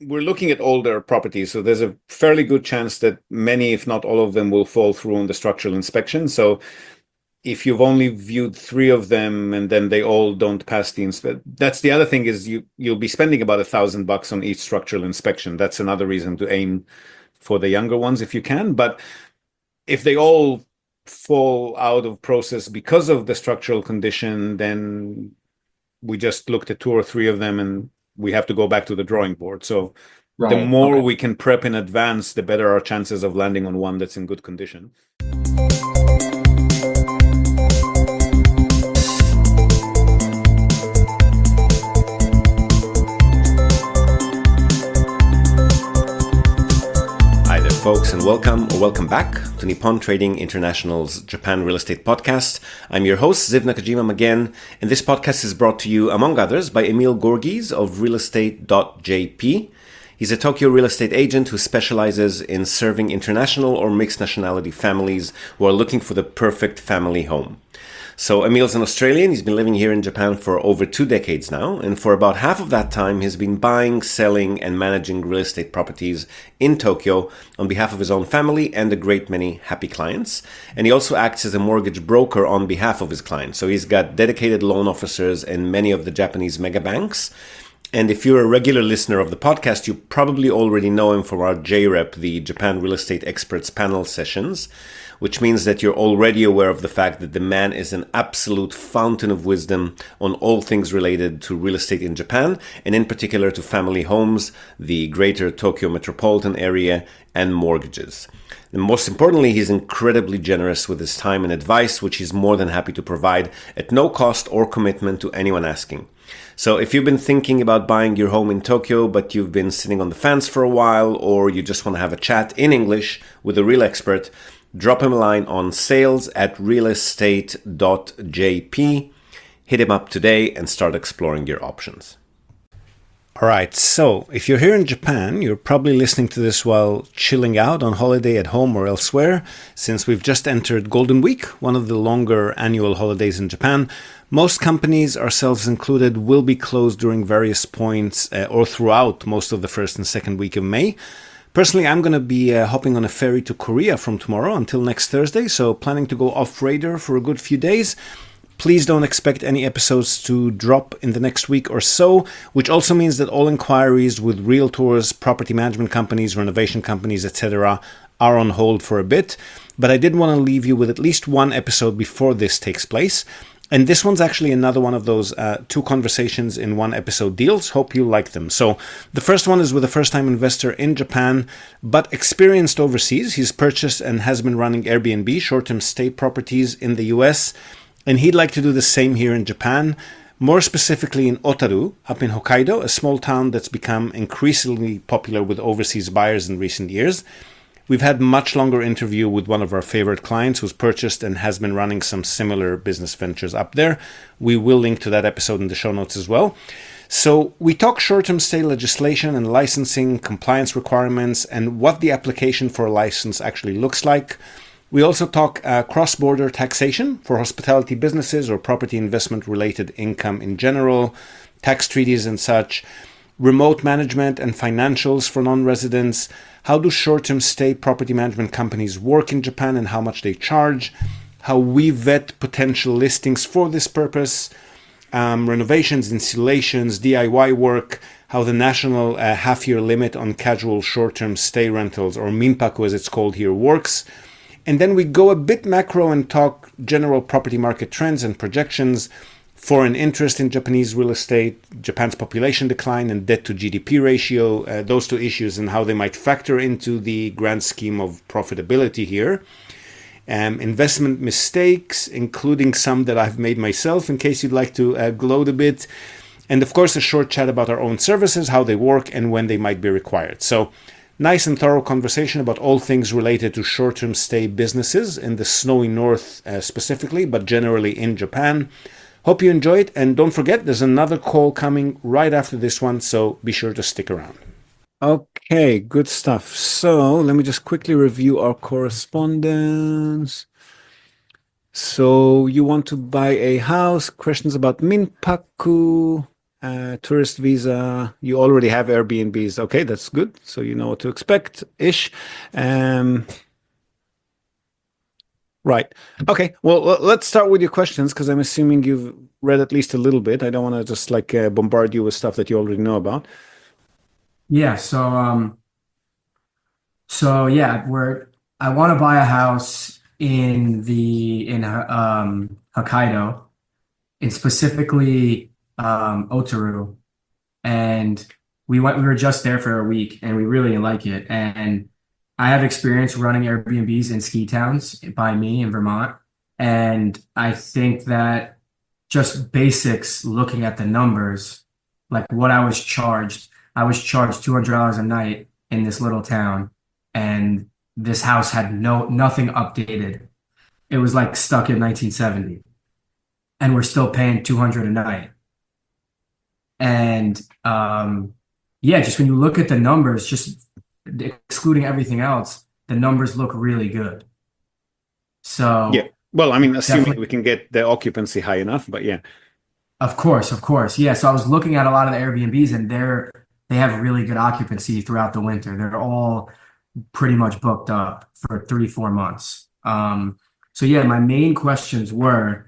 we're looking at older properties, so there's a fairly good chance that many, if not all of them, will fall through on the structural inspection. So if you've only viewed three of them and then they all don't pass the inspection, that's the other thing is you'll be spending about $1,000 on each structural inspection. That's another reason to aim for the younger ones if you can. But if they all fall out of process because of the structural condition, then we just looked at two or three of them and we have to go back to the drawing board. So the Right. more Okay. we can prep in advance, the better our chances of landing on one that's in good condition. Hi there, folks, and welcome back to Nippon Trading International's Japan Real Estate Podcast. I'm your host, Ziv Nakajima again, and this podcast is brought to you, among others, by Emil Gorgies of realestate.jp. He's a Tokyo real estate agent who specializes in serving international or mixed nationality families who are looking for the perfect family home. So Emil's an Australian. He's been living here in Japan for over 2 decades now, and for about half of that time he's been buying, selling, and managing real estate properties in Tokyo on behalf of his own family and a great many happy clients. And he also acts as a mortgage broker on behalf of his clients. So he's got dedicated loan officers in many of the Japanese mega banks. And if you're a regular listener of the podcast, you probably already know him from our JREP, the Japan Real Estate Experts panel sessions, which means that you're already aware of the fact that the man is an absolute fountain of wisdom on all things related to real estate in Japan, and in particular to family homes, the greater Tokyo metropolitan area, and mortgages. And most importantly, he's incredibly generous with his time and advice, which he's more than happy to provide at no cost or commitment to anyone asking. So if you've been thinking about buying your home in Tokyo, but you've been sitting on the fence for a while, or you just want to have a chat in English with a real expert, drop him a line on sales@realestate.jp. Hit him up today and start exploring your options. All right, so if you're here in Japan, you're probably listening to this while chilling out on holiday at home or elsewhere, since we've just entered Golden Week, one of the longer annual holidays in Japan. Most companies, ourselves included, will be closed during various points or throughout most of the first and second week of May. Personally, I'm going to be hopping on a ferry to Korea from tomorrow until next Thursday, so planning to go off-radar for a good few days. Please don't expect any episodes to drop in the next week or so, which also means that all inquiries with realtors, property management companies, renovation companies, etc. are on hold for a bit. But I did want to leave you with at least one episode before this takes place. And this one's actually another one of those two conversations in one episode deals. Hope you like them. So the first one is with a first-time investor in Japan, but experienced overseas. He's purchased and has been running Airbnb, short-term stay properties in the US. And he'd like to do the same here in Japan, more specifically in Otaru, up in Hokkaido, a small town that's become increasingly popular with overseas buyers in recent years. We've had much longer interview with one of our favorite clients who's purchased and has been running some similar business ventures up there. We will link to that episode in the show notes as well. So we talk short-term stay legislation and licensing, compliance requirements, and what the application for a license actually looks like. We also talk cross-border taxation for hospitality businesses or property investment-related income in general, tax treaties and such, remote management and financials for non-residents, how do short-term stay property management companies work in Japan and how much they charge, how we vet potential listings for this purpose, renovations, installations, DIY work, how the national half-year limit on casual short-term stay rentals, or minpaku as it's called here, works. And then we go a bit macro and talk general property market trends and projections, foreign interest in Japanese real estate, Japan's population decline and debt to GDP ratio, those two issues and how they might factor into the grand scheme of profitability here. Investment mistakes, including some that I've made myself, in case you'd like to gloat a bit. And of course, a short chat about our own services, how they work, and when they might be required. So, nice and thorough conversation about all things related to short-term stay businesses in the snowy north specifically, but generally in Japan. Hope you enjoy it, and don't forget, there's another call coming right after this one, so be sure to stick around. Okay, good stuff. So let me just quickly review our correspondence. So you want to buy a house, questions about Minpaku, tourist visa. You already have Airbnbs. Okay, that's good. So you know what to expect-ish. Right. Okay. Well, let's start with your questions because I'm assuming you've read at least a little bit. I don't want to just like bombard you with stuff that you already know about. Yeah, so yeah, I want to buy a house in Hokkaido, and specifically Otaru, and we were just there for a week and we really like it. And I have experience running Airbnbs in ski towns by me in Vermont, and I think that just basics, looking at the numbers, like what I was charged $200 a night in this little town, and this house had nothing updated. It was like stuck in 1970, and we're still paying 200 a night. And yeah, just when you look at the numbers, just excluding everything else, the numbers look really good. Yeah. So Well, I mean, assuming definitely, we can get the occupancy high enough, but yeah. of course, yeah. So I was looking at a lot of the Airbnbs, and they have really good occupancy throughout the winter. They're all pretty much booked up for 3, 4 months. So yeah, my main questions were,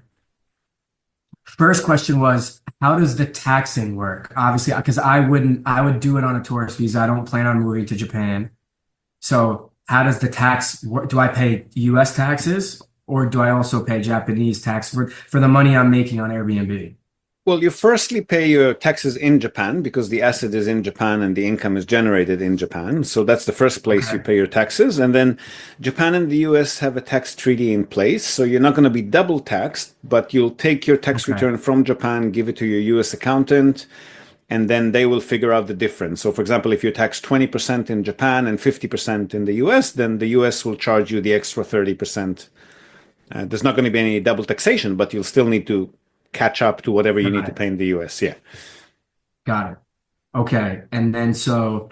first question was, how does the taxing work? Obviously, because I would do it on a tourist visa. I don't plan on moving to Japan. So how does the tax work? Do I pay US taxes, or do I also pay Japanese tax for the money I'm making on Airbnb? Well, you firstly pay your taxes in Japan because the asset is in Japan and the income is generated in Japan. So that's the first place you Okay. pay your taxes. And then Japan and the US have a tax treaty in place. So you're not going to be double taxed, but you'll take your tax Okay. return from Japan, give it to your US accountant, and then they will figure out the difference. So, for example, if you're taxed 20% in Japan and 50% in the US, then the US will charge you the extra 30%. There's not going to be any double taxation, but you'll still need to catch up to whatever you need to Right. pay in the US. Yeah. Got it. Okay. And then so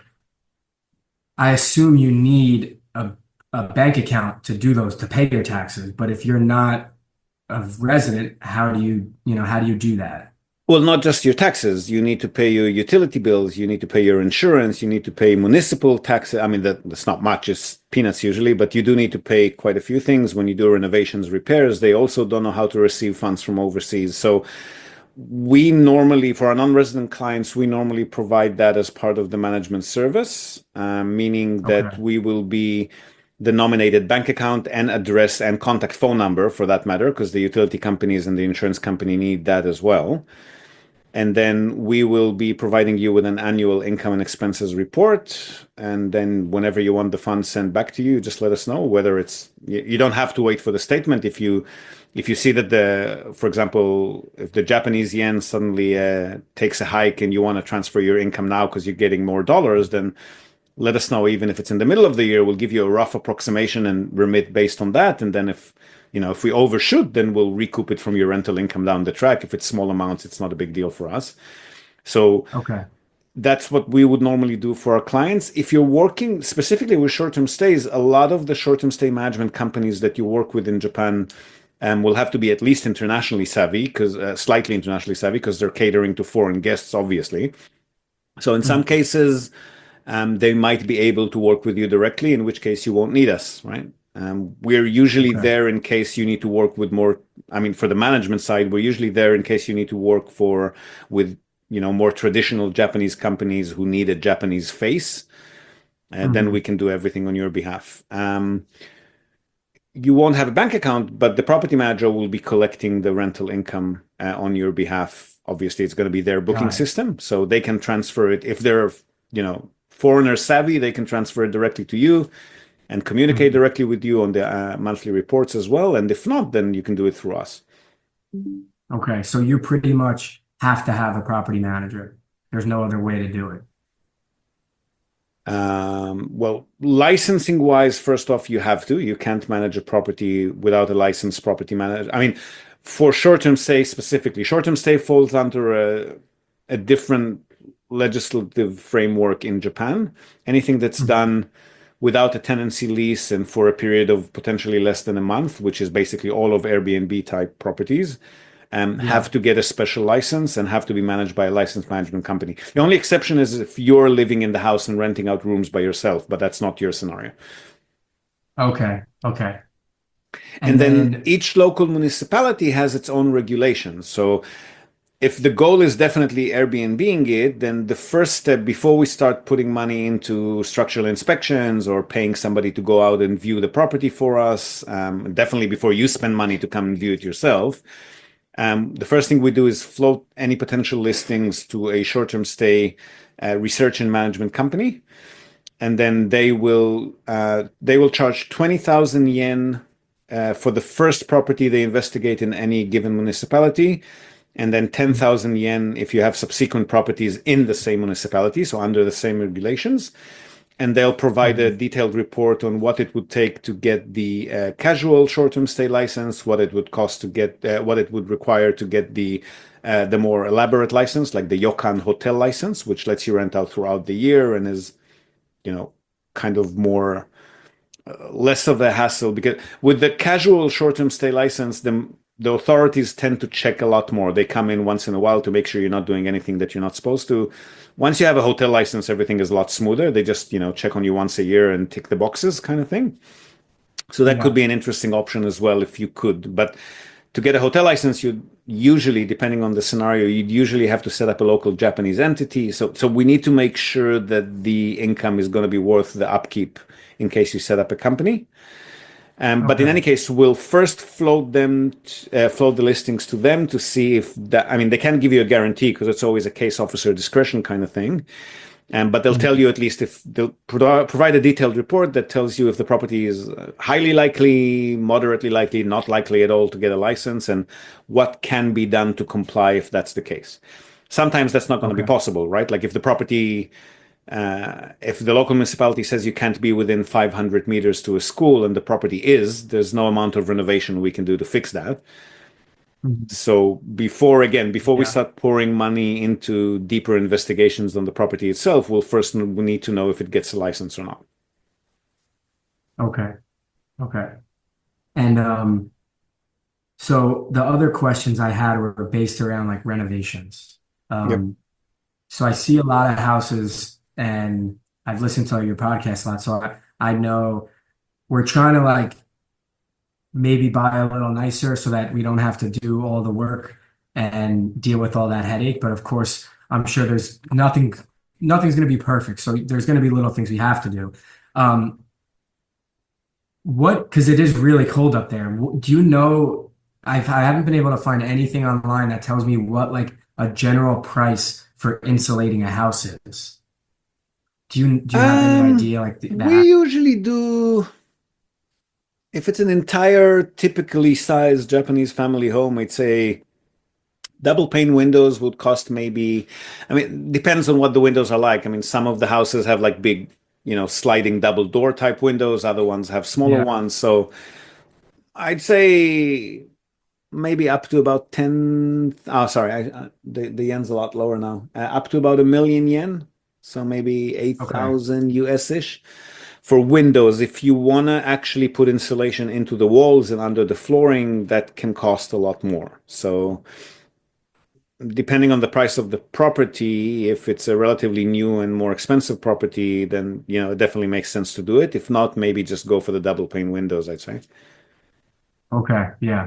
I assume you need a bank account to do those, to pay your taxes. But if you're not a resident, how do you do that? Well, not just your taxes. You need to pay your utility bills. You need to pay your insurance. You need to pay municipal taxes. I mean, that's not much. It's peanuts usually, but you do need to pay quite a few things when you do renovations, repairs. They also don't know how to receive funds from overseas. So we normally, for our non-resident clients, we normally provide that as part of the management service, meaning that Okay. we will be the nominated bank account and address and contact phone number for that matter, because the utility companies and the insurance company need that as well. And then we will be providing you with an annual income and expenses report. And then whenever you want the funds sent back to you, just let us know whether it's, you don't have to wait for the statement. If you see that for example, if the Japanese yen suddenly takes a hike and you want to transfer your income now because you're getting more dollars, then let us know. Even if it's in the middle of the year, we'll give you a rough approximation and remit based on that. And then if we overshoot, then we'll recoup it from your rental income down the track. If it's small amounts, it's not a big deal for us. So Okay. that's what we would normally do for our clients. If you're working specifically with short-term stays, a lot of the short-term stay management companies that you work with in Japan will have to be at least internationally savvy, because slightly internationally savvy, because they're catering to foreign guests, obviously. So in some Mhm. cases, they might be able to work with you directly, in which case you won't need us, right? We're usually Okay. there in case you need to work with more. I mean, for the management side, we're usually there in case you need to work with more traditional Japanese companies who need a Japanese face. Then we Mhm. can do everything on your behalf. You won't have a bank account, but the property manager will be collecting the rental income on your behalf. Obviously, it's going to be their booking Got it. system, so they can transfer it. If they're, foreigner savvy, they can transfer it directly to you and communicate Mhm. directly with you on the monthly reports as well. And if not, then you can do it through us. Okay. So you pretty much have to have a property manager. There's no other way to do it. Well, licensing wise, first off, you have to. You can't manage a property without a licensed property manager. I mean, for short-term stay specifically, short-term stay falls under a different legislative framework in Japan. Anything that's Mhm. done without a tenancy lease and for a period of potentially less than a month, which is basically all of Airbnb type properties, have to get a special license and have to be managed by a licensed management company. The only exception is if you're living in the house and renting out rooms by yourself, but that's not your scenario. Okay. Okay. And then each local municipality has its own regulations. So if the goal is definitely Airbnb-ing it, then the first step before we start putting money into structural inspections or paying somebody to go out and view the property for us, definitely before you spend money to come and view it yourself, the first thing we do is float any potential listings to a short-term stay research and management company. And then they will charge 20,000 yen for the first property they investigate in any given municipality, and then 10,000 yen if you have subsequent properties in the same municipality, so under the same regulations. And they'll provide a detailed report on what it would take to get the casual short-term stay license, what it would cost to get, what it would require to get the more elaborate license, like the Ryokan hotel license, which lets you rent out throughout the year and is, kind of more less of a hassle, because with the casual short-term stay license, the authorities tend to check a lot more. They come in once in a while to make sure you're not doing anything that you're not supposed to. Once you have a hotel license, everything is a lot smoother. They just, check on you once a year and tick the boxes kind of thing. So that could be an interesting option as well if you could. But to get a hotel license, you'd usually, depending on the scenario, you'd usually have to set up a local Japanese entity. So we need to make sure that the income is going to be worth the upkeep in case you set up a company. But in any case, we'll first float the listings to them to see if that, they can't give you a guarantee because it's always a case officer discretion kind of thing. But they'll tell you at least if they'll provide a detailed report that tells you if the property is highly likely, moderately likely, not likely at all to get a license, and what can be done to comply if that's the case. Sometimes that's not going to be possible, right? Like if the property, if the local municipality says you can't be within 500 meters to a school and the property is, there's no amount of renovation we can do to fix that. So before we start pouring money into deeper investigations on the property itself, we need to know if it gets a license or not. Okay. And so the other questions I had were based around like renovations. So I see a lot of houses, and I've listened to your podcast a lot, so I know we're trying to like maybe buy a little nicer so that we don't have to do all the work and deal with all that headache. But of course, I'm sure there's nothing's going to be perfect. So there's going to be little things we have to do. Because it is really cold up there. Do you know, I haven't been able to find anything online that tells me what like a general price for insulating a house is. Do you have any idea like that? We usually do. If it's an entire typically sized Japanese family home, I'd say double pane windows would cost maybe, depends on what the windows are like. Some of the houses have like big, sliding double door type windows. Other ones have smaller ones. So I'd say maybe up to about the yen's a lot lower now. Up to about 1,000,000 yen. So maybe 8,000 US-ish. For windows, if you want to actually put insulation into the walls and under the flooring, that can cost a lot more. So depending on the price of the property, if it's a relatively new and more expensive property, then, it definitely makes sense to do it. If not, maybe just go for the double pane windows, I'd say. Okay, yeah.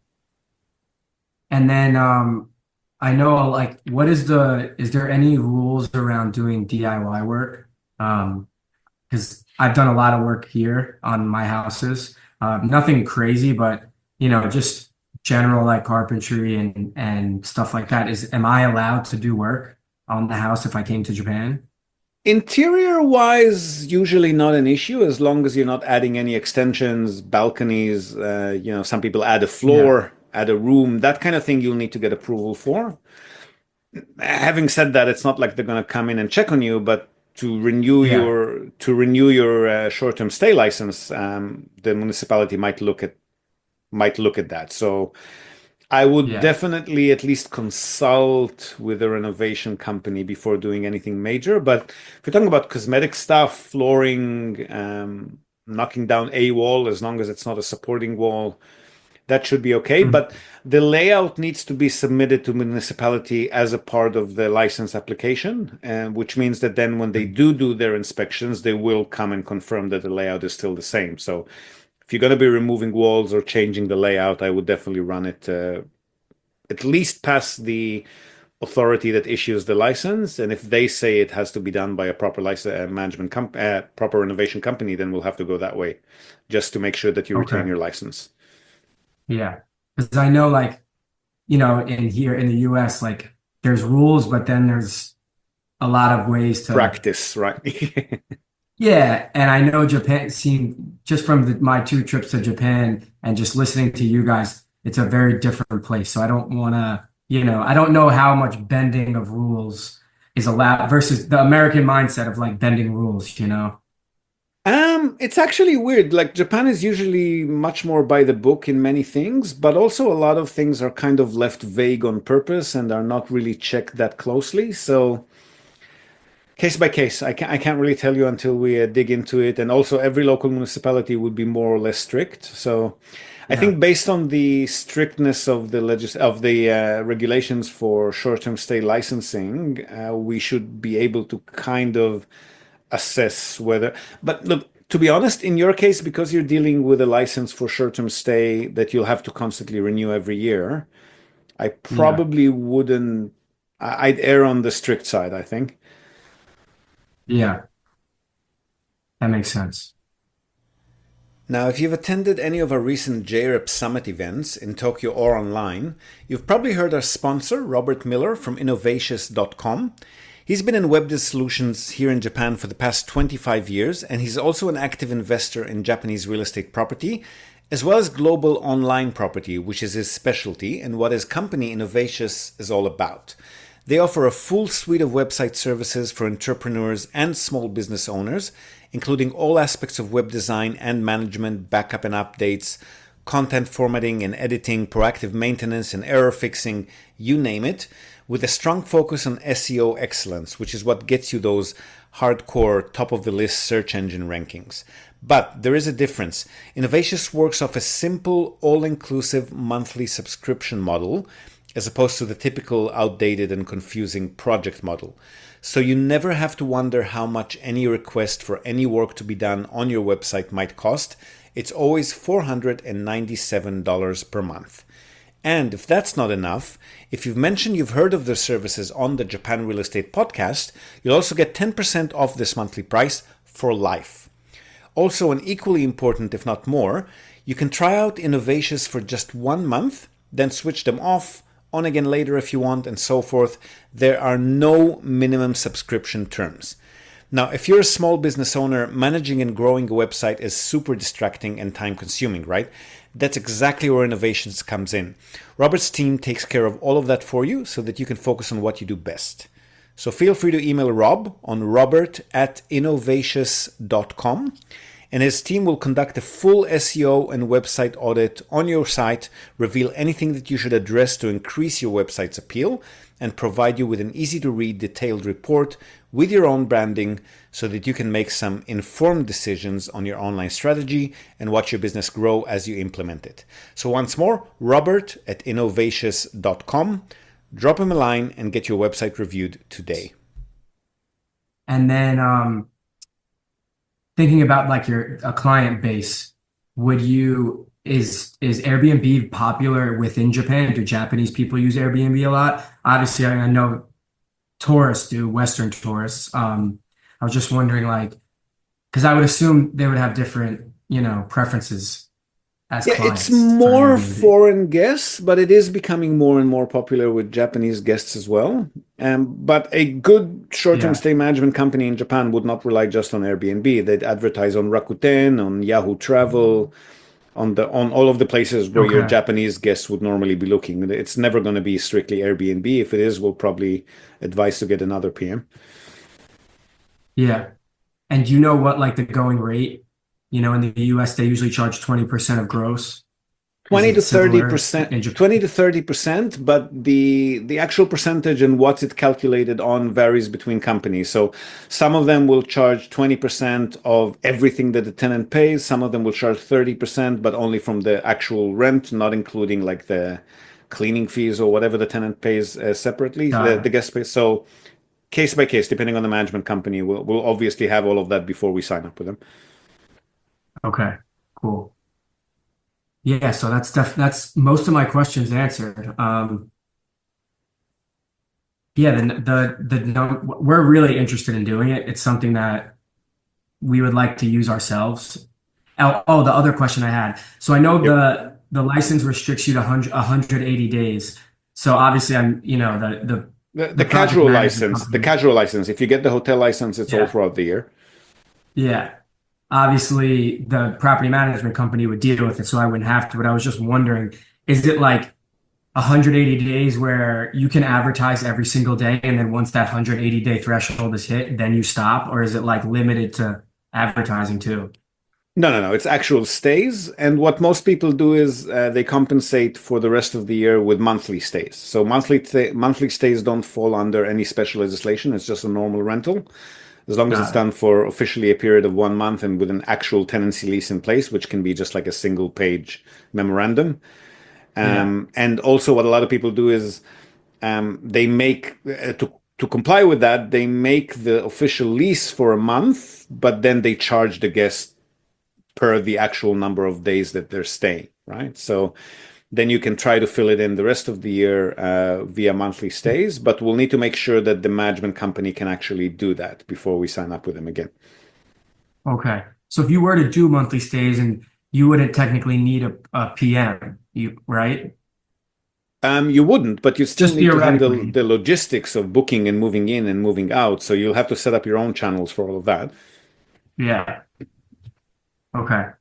And then I know like is there any rules around doing DIY work? Because I've done a lot of work here on my houses. Nothing crazy, but just general like carpentry and stuff like that. Am I allowed to do work on the house if I came to Japan? Interior wise, usually not an issue as long as you're not adding any extensions, balconies. Some people add a floor, add a room, that kind of thing you'll need to get approval for. Having said that, it's not like they're going to come in and check on you, but to renew your short-term stay license, the municipality might look at that. So I would definitely at least consult with a renovation company before doing anything major. But if you're talking about cosmetic stuff, flooring, knocking down a wall, as long as it's not a supporting wall, that should be okay. But the layout needs to be submitted to municipality as a part of the license application, which means that then when they do their inspections, they will come and confirm that the layout is still the same. So if you're going to be removing walls or changing the layout, I would definitely run it at least past the authority that issues the license. And if they say it has to be done by a proper license proper renovation company, then we'll have to go that way, just to make sure that you retain your license. Yeah, because I know, like, in here in the US, like, there's rules, but then there's a lot of ways to practice, right? Yeah, and I know Japan seemed just from my 2 trips to Japan and just listening to you guys, it's a very different place. So I don't want to, I don't know how much bending of rules is allowed versus the American mindset of like bending rules. It's actually weird. Like, Japan is usually much more by the book in many things, but also a lot of things are kind of left vague on purpose and are not really checked that closely. So case by case, I can't really tell you until we dig into it. And also, every local municipality would be more or less strict. So I think based on the strictness of the regulations for short-term stay licensing, we should be able to kind of assess whether. But look, to be honest, in your case, because you're dealing with a license for short-term stay that you'll have to constantly renew every year, I probably wouldn't. I'd err on the strict side, I think. Yeah, that makes sense. Now, if you've attended any of our recent JREP Summit events in Tokyo or online, you've probably heard our sponsor, Robert Miller from Innovatious.com. He's been in web solutions here in Japan for the past 25 years, and he's also an active investor in Japanese real estate property, as well as global online property, which is his specialty and what his company Innovatious is all about. They offer a full suite of website services for entrepreneurs and small business owners, including all aspects of web design and management, backup and updates, content formatting and editing, proactive maintenance and error fixing, you name it, with a strong focus on SEO excellence, which is what gets you those hardcore top-of-the-list search engine rankings. But there is a difference. Innovatious works off a simple, all-inclusive monthly subscription model, as opposed to the typical outdated and confusing project model. So you never have to wonder how much any request for any work to be done on your website might cost. It's always $497 per month. And if that's not enough, if you've mentioned you've heard of their services on the Japan Real Estate Podcast, you'll also get 10% off this monthly price for life. Also, and equally important, if not more, you can try out Innovatious for just 1 month, then switch them off, on again later if you want, and so forth. There are no minimum subscription terms. Now, if you're a small business owner, managing and growing a website is super distracting and time consuming, right? That's exactly where Innovations comes in. Robert's team takes care of all of that for you so that you can focus on what you do best. So feel free to email Rob on robert@innovatious.com, and his team will conduct a full SEO and website audit on your site, reveal anything that you should address to increase your website's appeal, and provide you with an easy-to-read detailed report with your own branding so that you can make some informed decisions on your online strategy and watch your business grow as you implement it. So once more, robert@innovatious.com. Drop him a line and get your website reviewed today. And then thinking about like a client base, is Airbnb popular within Japan? Do Japanese people use Airbnb a lot? Obviously, I know tourists do, Western tourists. I was just wondering, like, because I would assume they would have different, preferences as clients. It's more foreign guests, but it is becoming more and more popular with Japanese guests as well. But a good short-term stay management company in Japan would not rely just on Airbnb. They'd advertise on Rakuten, on Yahoo Travel, on all of the places where your Japanese guests would normally be looking. It's never going to be strictly Airbnb. If it is, we'll probably advise to get another PM. Yeah. And do you know what, like, the going rate? In the US, they usually charge 20% of gross. Is 20 it to similar 30%, in Japan? 20 to 30%, but the actual percentage and what's it calculated on varies between companies. So some of them will charge 20% of everything that the tenant pays. Some of them will charge 30%, but only from the actual rent, not including like the cleaning fees or whatever the tenant pays separately, Got the it. guest pays. So case by case, depending on the management company, we'll obviously have all of that before we sign up with them. Okay, cool. Yeah, so that's most of my questions answered. Yeah, we're really interested in doing it. It's something that we would like to use ourselves. The other question I had. So I know Yep. the license restricts you to 180 days. So obviously I'm, The the project casual management license, the company. casual license. If you get the hotel license, it's all Yeah. throughout the year. Yeah. Obviously the property management company would deal with it, so I wouldn't have to. But I was just wondering, is it like 180 days where you can advertise every single day, and then once that 180-day threshold is hit, then you stop? Or is it like limited to advertising too? No, no, no. It's actual stays. And what most people do is they compensate for the rest of the year with monthly stays. So monthly stays don't fall under any special legislation. It's just a normal rental, as long as it's Got it. done for officially a period of 1 month and with an actual tenancy lease in place, which can be just like a single page memorandum. Yeah. And also, what a lot of people do is they make to comply with that, they make the official lease for a month, but then they charge the guest per the actual number of days that they're staying, right? So then you can try to fill it in the rest of the year via monthly stays, but we'll need to make sure that the management company can actually do that before we sign up with them again. Okay. So if you were to do monthly stays and you wouldn't technically need a PM, right? You wouldn't, but you still Just need to handle theoretically. the logistics of booking and moving in and moving out. So you'll have to set up your own channels for all of that. Yeah. Okay.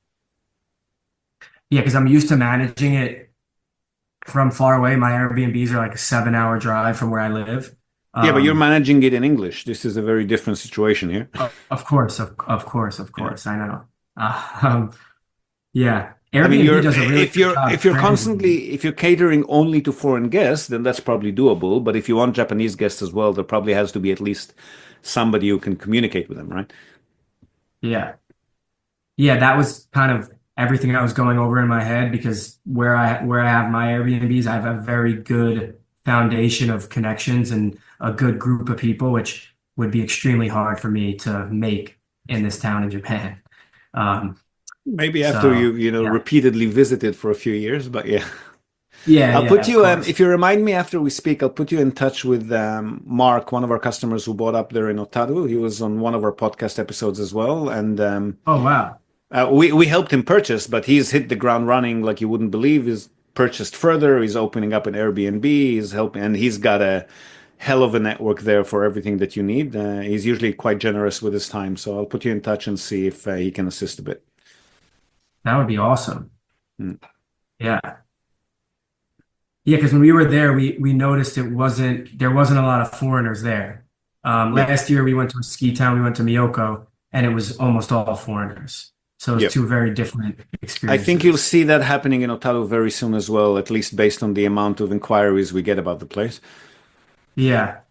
Yeah, because I'm used to managing it from far away. My Airbnbs are like a 7-hour drive from where I live. Yeah, but you're Um, managing it in English. This is a very different situation here. of course, of Yeah. course, I know. Uh, um, yeah, I mean, Airbnb does a really good job if you're translating. constantly if you're catering only to foreign guests, then that's probably doable. But if you want Japanese guests as well, there probably has to be at least somebody who can communicate with them, right? Yeah, yeah, that was kind of everything I was going over in my head because where I have my Airbnbs, I have a very good foundation of connections and a good group of people, which would be extremely hard for me to make in this town in Japan. Um, Maybe after so you yeah, repeatedly visited for a few years, but yeah. yeah, I'll yeah, put of you course. if you remind me after we speak, I'll put you in touch with Mark, one of our customers who bought up there in Otaru. He was on one of our podcast episodes as well, and Oh wow. we helped him purchase, but he's hit the ground running like you wouldn't believe. He's purchased further. He's opening up an Airbnb. He's helping, and he's got a hell of a network there for everything that you need. He's usually quite generous with his time, so I'll put you in touch and see if he can assist a bit. That would be awesome. Mm. Yeah. Yeah, because when we were there, we noticed there wasn't a lot of foreigners there. Yep, Last year we went to a ski town, we went to Miyoko, and it was almost all foreigners. So it was yep. two very different I think you'll experiences. see that happening in Otaru very soon as well, at least based on the amount of inquiries we get about the place. Yeah.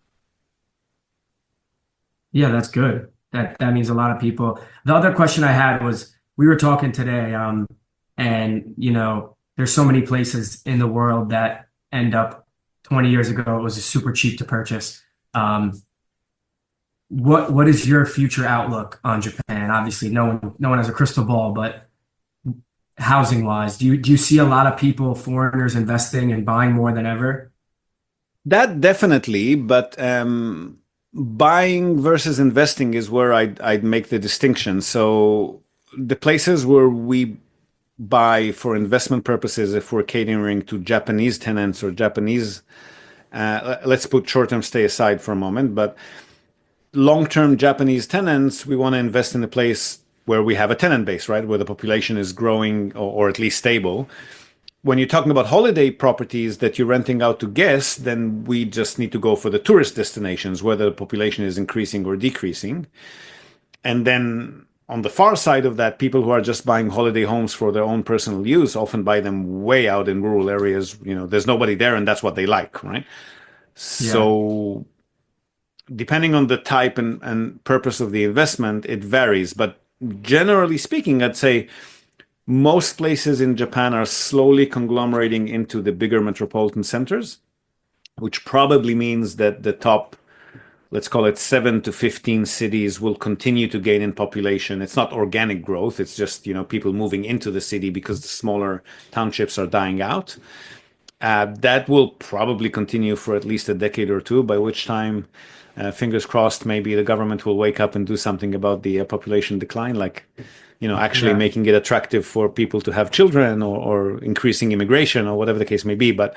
Yeah, that's good. That means a lot of people. The other question I had was we were talking today, and there's so many places in the world that end up 20 years ago it was super cheap to purchase. Um, what is your future outlook on Japan? Obviously, no one has a crystal ball, but housing wise, do you see a lot of people, foreigners investing and buying more than ever? That definitely, but buying versus investing is where I'd make the distinction. So the places where we buy for investment purposes, if we're catering to Japanese tenants or Japanese, let's put short-term stay aside for a moment, but long-term Japanese tenants, we want to invest in a place where we have a tenant base, right? Where the population is growing or at least stable. When you're talking about holiday properties that you're renting out to guests, then we just need to go for the tourist destinations, whether the population is increasing or decreasing. And then on the far side of that, people who are just buying holiday homes for their own personal use often buy them way out in rural areas. There's nobody there, and that's what they like, right? Yeah. So depending on the type and purpose of the investment, it varies. But generally speaking, I'd say most places in Japan are slowly conglomerating into the bigger metropolitan centers, which probably means that the top, let's call it 7 to 15 cities, will continue to gain in population. It's not organic growth. It's just, people moving into the city because the smaller townships are dying out. That will probably continue for at least a decade or two, by which time, fingers crossed, maybe the government will wake up and do something about the population decline, like, actually making it attractive for people to have children, or increasing immigration, or whatever the case may be. But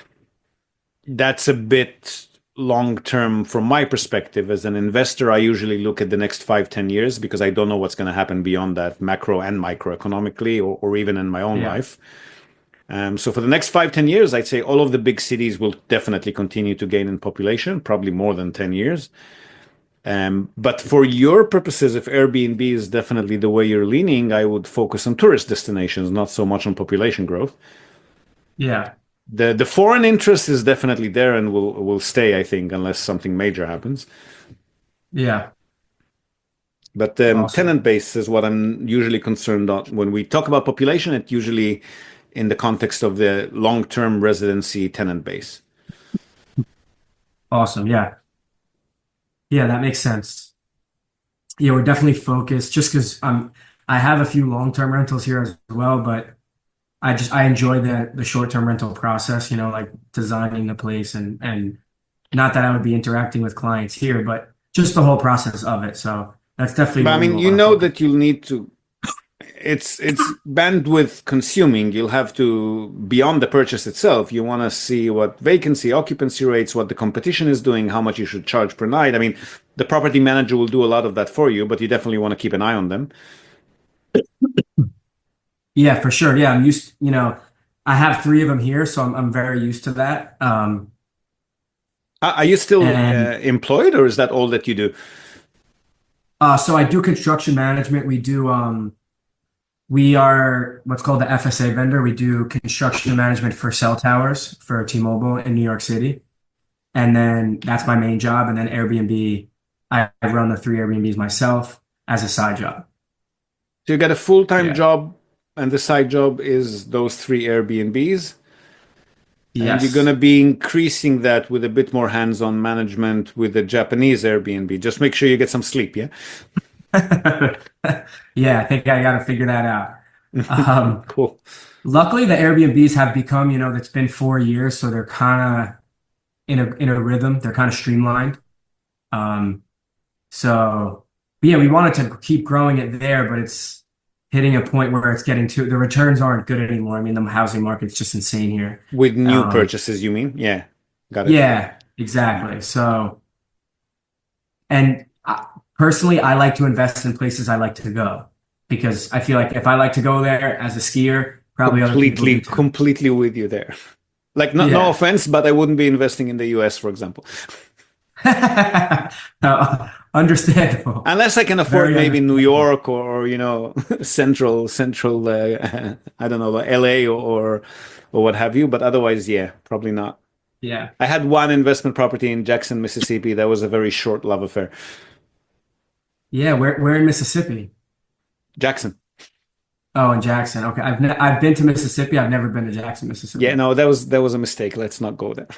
that's a bit long term from my perspective. As an investor, I usually look at the next 5-10 years, because I don't know what's going to happen beyond that, macro and microeconomically, or even in my own life. So for the next 5-10 years, I'd say all of the big cities will definitely continue to gain in population, probably more than 10 years. But for your purposes, if Airbnb is definitely the way you're leaning, I would focus on tourist destinations, not so much on population growth. Yeah. The foreign interest is definitely there and will stay, I think, unless something major happens. Yeah. But Awesome. tenant base is what I'm usually concerned on. When we talk about population, it usually in the context of the long-term residency tenant base. Awesome. Yeah. Yeah, that makes sense. Yeah, we're definitely focused just because I have a few long-term rentals here as well, but I enjoy the short-term rental process, like designing the place, and not that I would be interacting with clients here, but just the whole process of it. So that's definitely But I what we mean, want to focus. that you'll need to. It's bandwidth consuming. You'll have to, beyond the purchase itself, you want to see what vacancy, occupancy rates, what the competition is doing, how much you should charge per night. I mean, the property manager will do a lot of that for you, but you definitely want to keep an eye on them. Yeah, for sure. Yeah, I'm used, I have 3 of them here, so I'm very used to that. Are you still And employed, or is that all that you do? so I do construction management. We are what's called the FSA vendor. We do construction management for cell towers for T-Mobile in New York City. And then that's my main job. And then Airbnb, I run the 3 Airbnbs myself as a side job. So you got a full-time Yeah. job, and the side job is those 3 Airbnbs. And you're going to Yes. be increasing that with a bit more hands-on management with the Japanese Airbnb. Just make sure you get some sleep, yeah? Yeah, I think I got to figure that out. Cool. Luckily, the Airbnbs have become, it's been 4 years, so they're kind of in a rhythm. They're kind of streamlined. Um, so yeah, we wanted to keep growing it there, but it's hitting a point where it's getting to the returns aren't good anymore. I mean, the housing market's just insane here. With new Um, purchases, you mean? Yeah, got it. yeah, exactly. So, and personally, I like to invest in places I like to go because I feel like if I like to go there as a skier, probably other people do too. Completely with you there. Like, no Yeah. offense, but I wouldn't be investing in the US, for example. Understandable. Unless I can afford Very maybe New understandable. York, or central, I don't know, LA, or what have you. But otherwise, yeah, probably not. Yeah. I had one investment property in Jackson, Mississippi. That was a very short love affair. Yeah, where in Mississippi? Jackson. Oh, in Jackson. Okay. I've been to Mississippi. I've never been to Jackson, Yeah, Mississippi. no, that was a mistake. Let's not go there.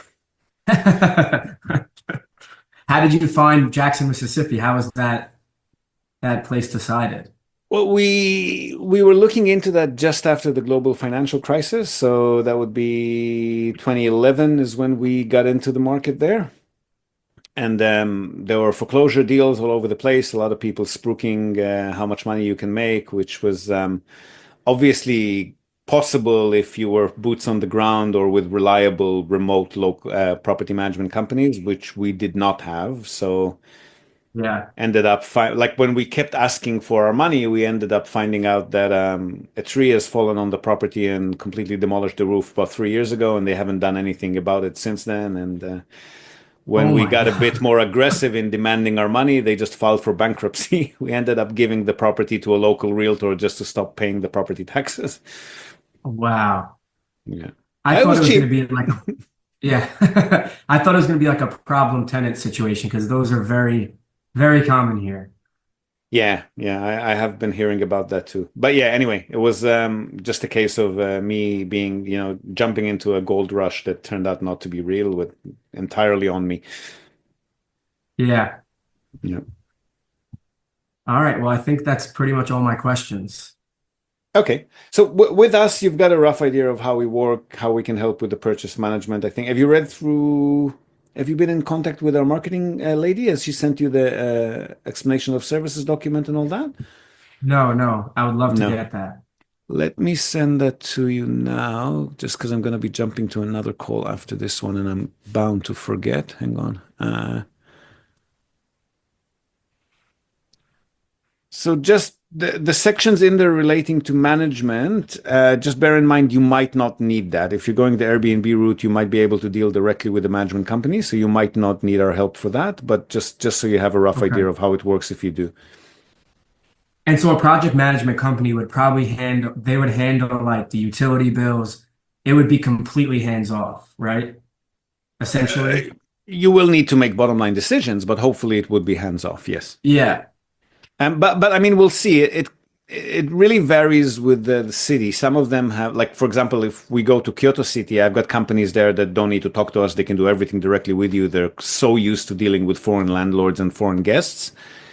How did you find Jackson, Mississippi? How was that place decided? Well, we were looking into that just after the global financial crisis, so that would be 2011 is when we got into the market there. And there were foreclosure deals all over the place. A lot of people spruiking how much money you can make, which was obviously possible if you were boots on the ground or with reliable remote local property management companies, which we did not have. So Yeah. ended up like when we kept asking for our money, we ended up finding out that a tree has fallen on the property and completely demolished the roof about 3 years ago, and they haven't done anything about it since then. And When Oh we my got a bit God. more aggressive in demanding our money, they just filed for bankruptcy. We ended up giving the property to a local realtor just to stop paying the property taxes. Wow. Yeah. I It thought was it was going cheap. to be like a, yeah. I thought it was going to be like a problem tenant situation because those are very, very common here. Yeah, yeah, I have been hearing about that too. But yeah, anyway, it was just a case of me being, jumping into a gold rush that turned out not to be real, with entirely on me. Yeah. Yeah. All right. Well, I think that's pretty much all my questions. Okay. So with us, you've got a rough idea of how we work, how we can help with the purchase management, I think. Have you been in contact with our marketing lady? Has she sent you the explanation of services document and all that? No, no, I would love to No. get that. Let me send that to you now, just because I'm going to be jumping to another call after this one and I'm bound to forget. Hang on. So just the sections in there relating to management, just bear in mind you might not need that. If you're going the Airbnb route, you might be able to deal directly with the management company, so you might not need our help for that, but just so you have a rough idea Okay. of how it works if you do. And so a project management company would probably they would handle like the utility bills. It would be completely hands off, right? Uh, Essentially. you will need to make bottom line decisions, but hopefully it would be hands off, yes. Yeah. But I mean, we'll see. It really varies with the city. Some of them have, like, for example, if we go to Kyoto City, I've got companies there that don't need to talk to us. They can do everything directly with you. They're so used to dealing with foreign landlords and foreign guests.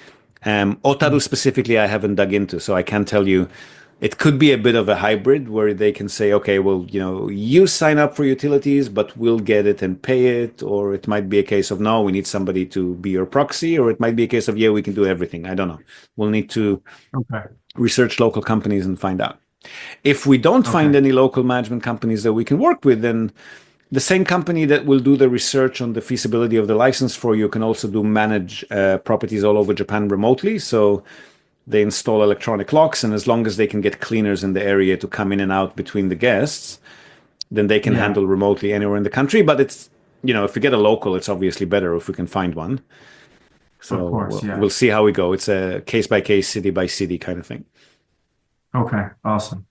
Otaru specifically, I haven't dug into, so I can't tell you. It could be a bit of a hybrid where they can say, okay, well, you sign up for utilities, but we'll get it and pay it. Or it might be a case of, no, we need somebody to be your proxy. Or it might be a case of, yeah, we can do everything. I don't know. We'll need to Okay. research local companies and find out. If we don't find Okay. any local management companies that we can work with, then the same company that will do the research on the feasibility of the license for you can also manage properties all over Japan remotely. So they install electronic locks, and as long as they can get cleaners in the area to come in and out between the guests, then they can Yeah. handle remotely anywhere in the country. But if we get a local, it's obviously better if we can find one. Of So course. we'll Yeah. see how we go. It's a case by case, city by city kind of thing. Okay. Awesome.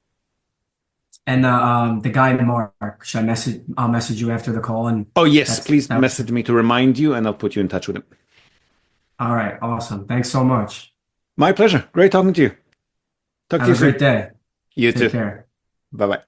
And the guy Mark, should I message? I'll message you after the call, and Oh, yes, that's please that. message me to remind you, and I'll put you in touch with him. All right. Awesome. Thanks so much. My pleasure. Great talking to you. Talk to Have you a great soon. day. You Take too. care. Bye bye.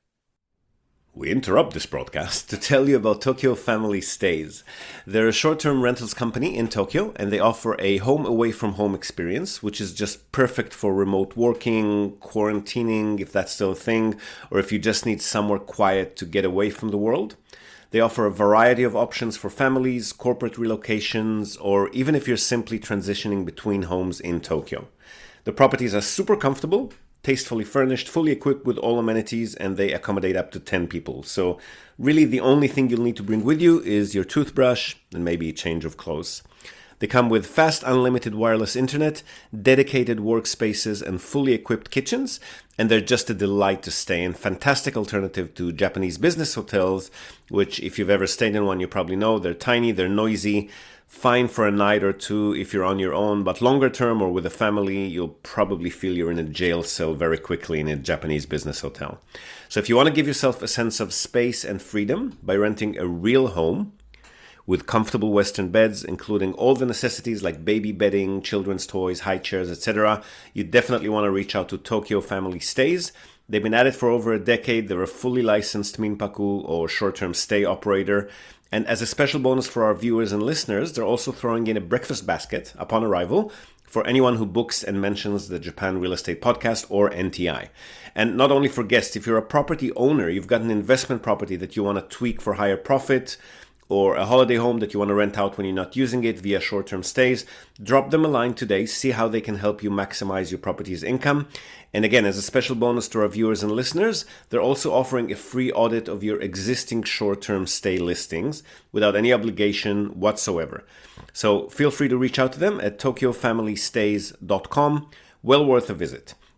We interrupt this broadcast to tell you about Tokyo Family Stays. They're a short-term rentals company in Tokyo, and they offer a home away from home experience, which is just perfect for remote working, quarantining, if that's still a thing, or if you just need somewhere quiet to get away from the world. They offer a variety of options for families, corporate relocations, or even if you're simply transitioning between homes in Tokyo. The properties are super comfortable, tastefully furnished, fully equipped with all amenities, and they accommodate up to 10 people. So really the only thing you'll need to bring with you is your toothbrush and maybe a change of clothes. They come with fast unlimited wireless internet, dedicated workspaces, and fully equipped kitchens, and they're just a delight to stay in. Fantastic alternative to Japanese business hotels, which if you've ever stayed in one, you probably know they're tiny, they're noisy, fine for a night or two if you're on your own, but longer term or with a family, you'll probably feel you're in a jail cell very quickly in a Japanese business hotel. So if you want to give yourself a sense of space and freedom by renting a real home with comfortable Western beds, including all the necessities like baby bedding, children's toys, high chairs, etc., you definitely want to reach out to Tokyo Family Stays. They've been at it for over a decade. They're a fully licensed Minpaku or short-term stay operator. And as a special bonus for our viewers and listeners, they're also throwing in a breakfast basket upon arrival for anyone who books and mentions the Japan Real Estate Podcast or NTI. And not only for guests, if you're a property owner, you've got an investment property that you want to tweak for higher profit, or a holiday home that you want to rent out when you're not using it via short-term stays, drop them a line today, see how they can help you maximize your property's income. And again, as a special bonus to our viewers and listeners, they're also offering a free audit of your existing short-term stay listings without any obligation whatsoever. So feel free to reach out to them at tokyofamilystays.com. Well worth a visit.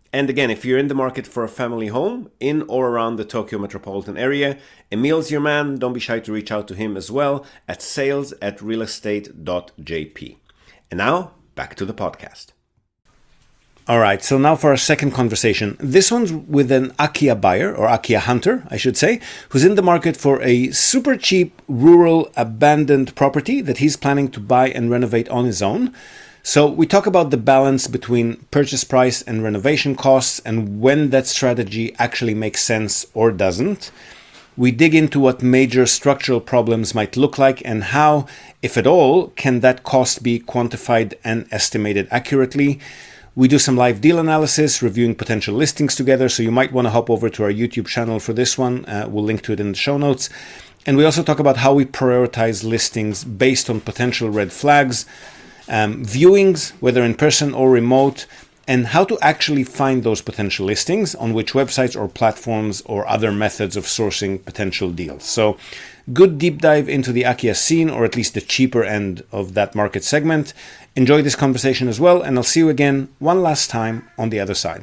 And again, if you're in the market for a family home in or around the Tokyo metropolitan area, Emil's your man. Don't be shy to reach out to him as well at sales@realestate.jp. And now, back to the podcast. All right, so now for our second conversation. This one's with an Akia buyer, or Akia hunter, I should say, who's in the market for a super cheap rural abandoned property that he's planning to buy and renovate on his own. So we talk about the balance between purchase price and renovation costs and when that strategy actually makes sense or doesn't. We dig into what major structural problems might look like and how, if at all, can that cost be quantified and estimated accurately. We do some live deal analysis, reviewing potential listings together, so you might want to hop over to our YouTube channel for this one. We'll link to it in the show notes. And we also talk about how we prioritize listings based on potential red flags, viewings, whether in person or remote, and how to actually find those potential listings, on which websites or platforms or other methods of sourcing potential deals. So good deep dive into the Akia scene, or at least the cheaper end of that market segment. Enjoy this conversation as well, and I'll see you again one last time on the other side.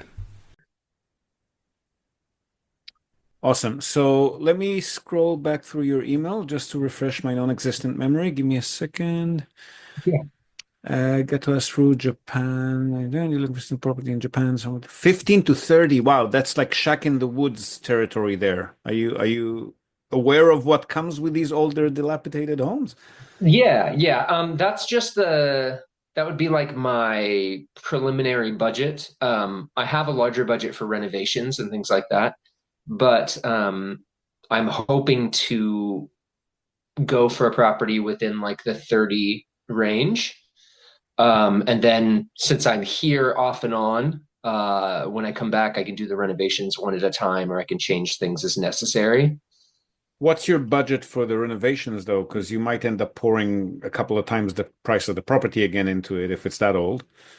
Awesome. So let me scroll back through your email just to refresh my non-existent memory. Give me a second. Yeah. Get us through Japan. And then you look for some property in Japan. So 15 to 30. Wow, that's like shack in the woods territory there. Are you aware of what comes with these older dilapidated homes? Yeah. That's just that would be like my preliminary budget. I have a larger budget for renovations and things like that, but I'm hoping to go for a property within like the 30 range. And then since I'm here off and on, when I come back, I can do the renovations one at a time, or I can change things as necessary. What's your budget for the renovations, though? Because you might end up pouring a couple of times the price of the property again into it if it's that old.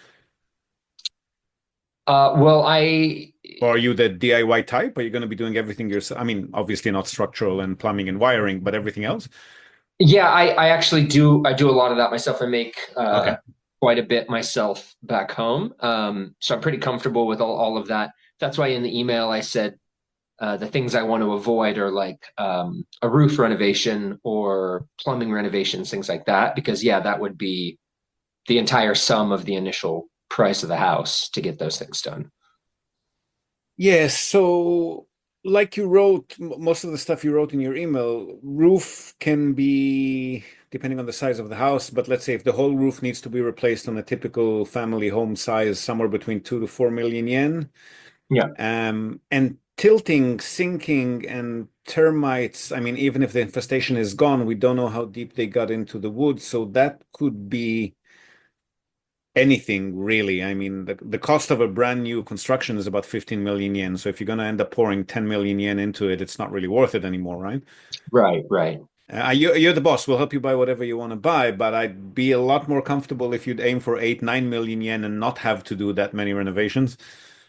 Well, Or are you the DIY type? Are you going to be doing everything yourself? I mean, obviously not structural and plumbing and wiring, but everything else? yeah, I actually do. I do a lot of that myself. I make Okay. quite a bit myself back home. So I'm pretty comfortable with all of that. That's why in the email I said the things I want to avoid are like a roof renovation or plumbing renovations, things like that. Because yeah, that would be the entire sum of the initial price of the house to get those things done. Yes. So, like you wrote, most of the stuff you wrote in your email, roof can be depending on the size of the house. But let's say if the whole roof needs to be replaced on a typical family home size, somewhere between 2 to 4 million yen. Yeah. And tilting, sinking, and termites. I mean, even if the infestation is gone, we don't know how deep they got into the woods. So that could be anything really. I mean, the cost of a brand new construction is about 15 million yen. So if you're going to end up pouring 10 million yen into it, it's not really worth it anymore, right? Right. You're the boss. We'll help you buy whatever you want to buy, but I'd be a lot more comfortable if you'd aim for 8, 9 million yen and not have to do that many renovations.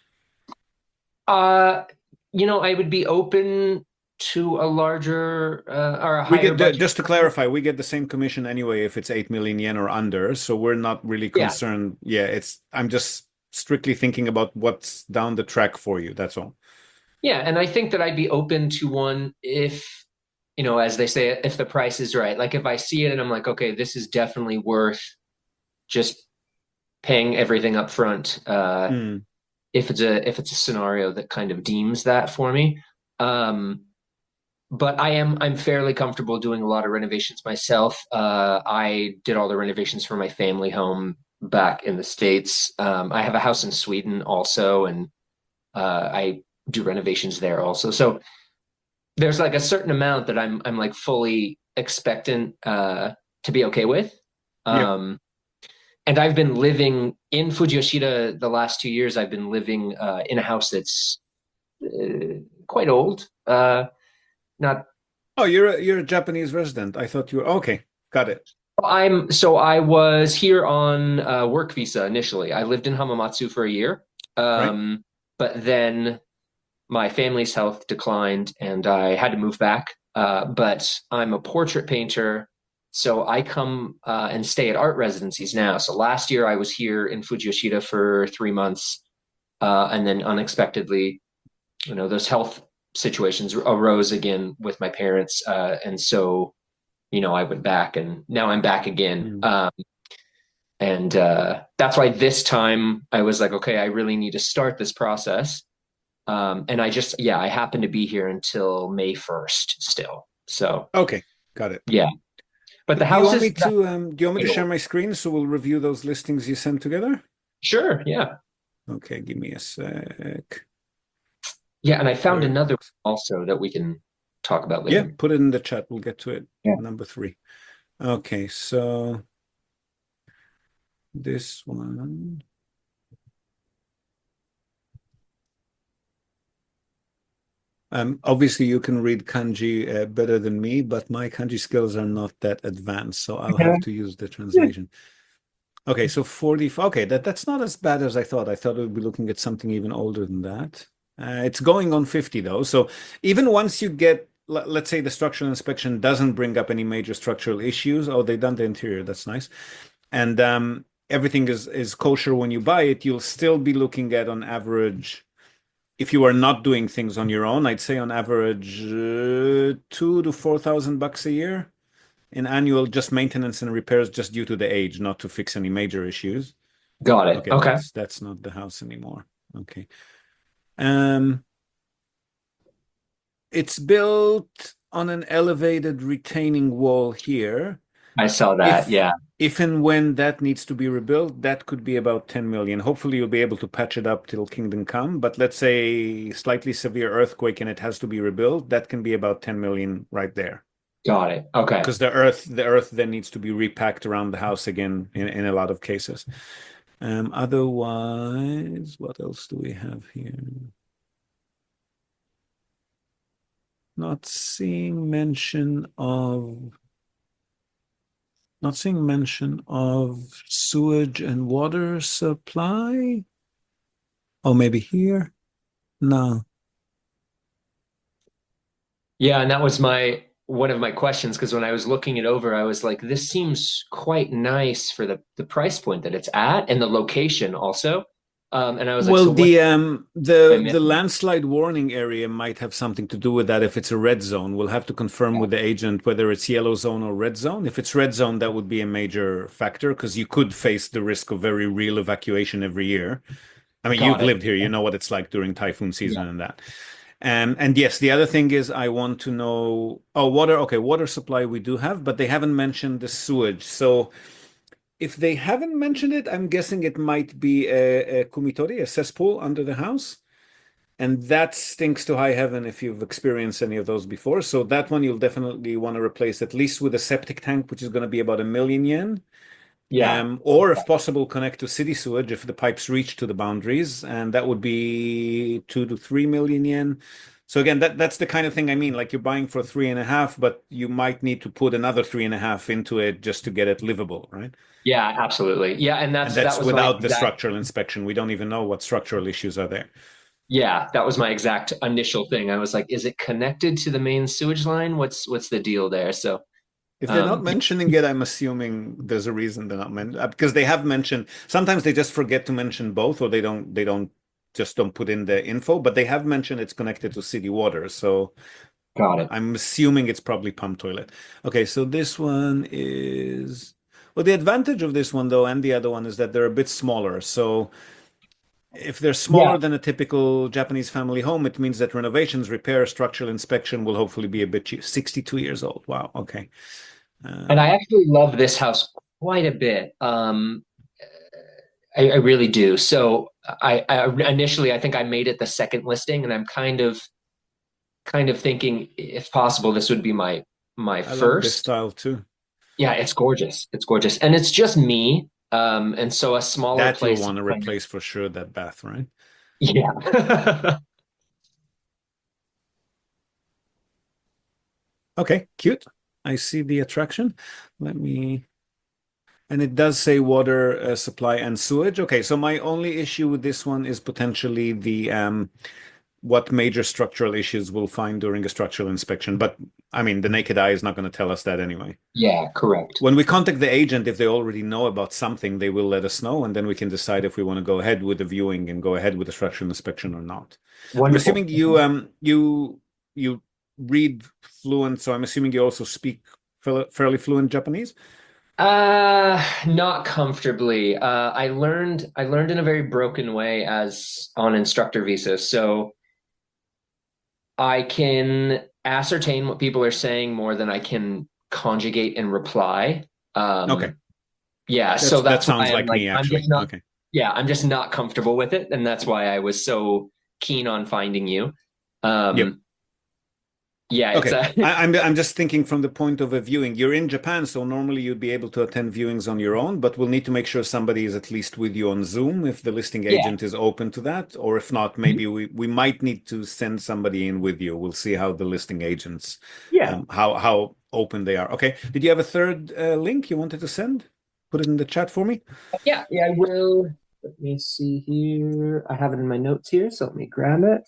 I would be open to a larger or a higher budget. Just to clarify, we get the same commission anyway if it's 8 million yen or under, so we're not really concerned. I'm just strictly thinking about what's down the track for you. That's all. Yeah, and I think that I'd be open to one if, as they say, if the price is right. Like if I see it and I'm like, okay, this is definitely worth just paying everything up front. If it's a scenario that kind of deems that for me. But I'm fairly comfortable doing a lot of renovations myself. I did all the renovations for my family home back in the States. I have a house in Sweden also, and I do renovations there also. So there's like a certain amount that I'm like fully expectant to be okay with. Yep. And I've been living in Fujiyoshida the last 2 years. I've been living in a house that's quite old. You're a Japanese resident. I thought you were okay. Got it. I was here on work visa initially. I lived in Hamamatsu for a year, Right. but then my family's health declined and I had to move back. But I'm a portrait painter, so I come and stay at art residencies now. So last year I was here in Fujiyoshida for 3 months. and then unexpectedly, those health situations arose again with my parents, and so I went back, and now I'm back again. And that's why this time I was like, okay, I really need to start this process. And I happen to be here until May 1st still. So Okay, got it. yeah, but the Do you house want me is to do you want me to share my screen so we'll review those listings you sent together? sure, yeah, Okay, give me a sec. yeah. And I found Where- another also that we can talk about Yeah, later. put it in the chat. We'll get to it. Yeah. Number 3. Okay, so this one. Obviously you can read kanji better than me, but my kanji skills are not that advanced, so I'll have to use the translation. Okay, so 40. Okay, that's not as bad as I thought. I thought we would be looking at something even older than that. It's going on 50 though. So even once you get, let's say the structural inspection doesn't bring up any major structural issues. Oh, they've done the interior. That's nice. And everything is kosher when you buy it. You'll still be looking at on average, if you are not doing things on your own, I'd say on average $2,000 to $4,000 a year in annual just maintenance and repairs, just due to the age, not to fix any major issues. Got it. Okay, Okay. that's not the house anymore. Okay. It's built on an elevated retaining wall here. I saw that. Yeah. If and when that needs to be rebuilt, that could be about 10 million. Hopefully you'll be able to patch it up till Kingdom Come, but let's say slightly severe earthquake and it has to be rebuilt, that can be about 10 million right there. Got it. Okay. Because the earth then needs to be repacked around the house again in a lot of cases. Otherwise, what else do we have here? Not seeing mention of sewage and water supply. Oh, maybe here? No. Yeah, and that was one of my questions, because when I was looking it over, I was like, this seems quite nice for the price point that it's at and the location also. And I was like, Well, so the landslide warning area might have something to do with that if it's a red zone. We'll have to confirm with the agent whether it's yellow zone or red zone. If it's red zone, that would be a major factor because you could face the risk of very real evacuation every year. I mean, you've lived here, you know what it's like during typhoon season and that. And yes, the other thing is I want to know, water. Okay, water supply we do have, but they haven't mentioned the sewage. So if they haven't mentioned it, I'm guessing it might be a kumitori, a cesspool under the house. And that stinks to high heaven if you've experienced any of those before. So that one you'll definitely want to replace at least with a septic tank, which is going to be about 1,000,000 yen. yeah. Or if possible, connect to city sewage if the pipes reach to the boundaries, and that would be 2 to 3 million yen. So again, that's the kind of thing I mean. Like you're buying for 3.5, but you might need to put another 3.5 into it just to get it livable, right? Yeah, absolutely. Yeah, and And that that's was without the structural inspection. We don't even know what structural issues are there. Yeah, that was my exact initial thing. I was like, is it connected to the main sewage line? What's the deal there? So if they're not mentioning it, I'm assuming there's a reason they're not mentioning, because they have mentioned, sometimes they just forget to mention both, or they don't put in the info, but they have mentioned it's connected to city water. So got it. I'm assuming it's probably pump toilet. Okay, so this one is, well, the advantage of this one though, and the other one, is that they're a bit smaller. So if they're smaller than a typical Japanese family home, it means that renovations, repair, structural inspection will hopefully be a bit cheap. 62 years old. Wow. Okay. And I actually love this house quite a bit. I really do. So I initially, I think I made it the second listing, and I'm kind of thinking, if possible, this would be my I love this first. style too. Yeah, it's gorgeous. It's gorgeous, and it's just me. And so a smaller That place. you'll want to replace for sure, that bath, right? Yeah. Okay, cute. I see the attraction. And it does say water supply and sewage. Okay, so my only issue with this one is potentially the what major structural issues we'll find during a structural inspection. But I mean, the naked eye is not going to tell us that anyway. Yeah, correct. When we contact the agent, if they already know about something, they will let us know, and then we can decide if we want to go ahead with the viewing and go ahead with the structural inspection or not. Wonderful. I'm assuming you read fluent, so I'm assuming you also speak fairly fluent Japanese. Not comfortably. I learned in a very broken way as on instructor visa. So I can ascertain what people are saying more than I can conjugate and reply. Okay. Yeah, so that that's sounds why like me, actually. Okay. Yeah, I'm just not comfortable with it, and that's why I was so keen on finding you. Yep. Yeah, Okay. I'm just thinking from the point of a viewing. You're in Japan, so normally you'd be able to attend viewings on your own, but we'll need to make sure somebody is at least with you on Zoom if the listing agent is open to that, or if not, maybe we might need to send somebody in with you. We'll see how the listing agents, how open they are. Okay. Did you have a third link you wanted to send? Put it in the chat for me. Yeah, I will. Let me see here. I have it in my notes here, so let me grab it.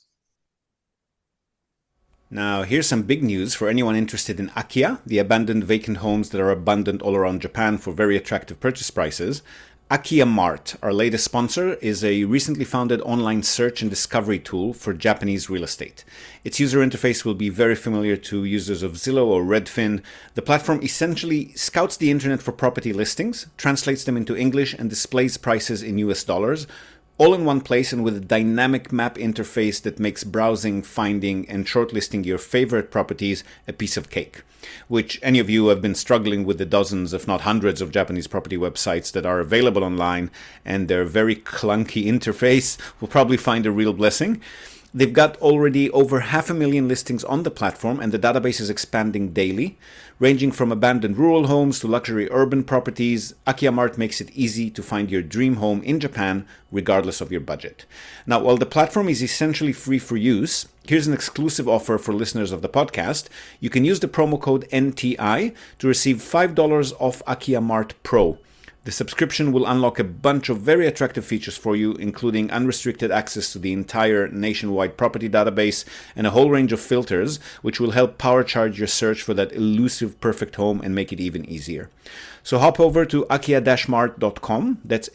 Now, here's some big news for anyone interested in Akiya, the abandoned vacant homes that are abundant all around Japan for very attractive purchase prices. Akiya Mart, our latest sponsor, is a recently founded online search and discovery tool for Japanese real estate. Its user interface will be very familiar to users of Zillow or Redfin. The platform essentially scouts the internet for property listings, translates them into English, and displays prices in US dollars, all in one place and with a dynamic map interface that makes browsing, finding, and shortlisting your favorite properties a piece of cake. Which any of you who have been struggling with the dozens, if not hundreds, of Japanese property websites that are available online and their very clunky interface will probably find a real blessing. They've got already over 500,000 listings on the platform, and the database is expanding daily. Ranging from abandoned rural homes to luxury urban properties, Akiya Mart makes it easy to find your dream home in Japan, regardless of your budget. Now, while the platform is essentially free for use, here's an exclusive offer for listeners of the podcast. You can use the promo code NTI to receive $5 off Akiya Mart Pro. The subscription will unlock a bunch of very attractive features for you, including unrestricted access to the entire nationwide property database and a whole range of filters, which will help power charge your search for that elusive perfect home and make it even easier. So hop over to akiya-mart.com, that's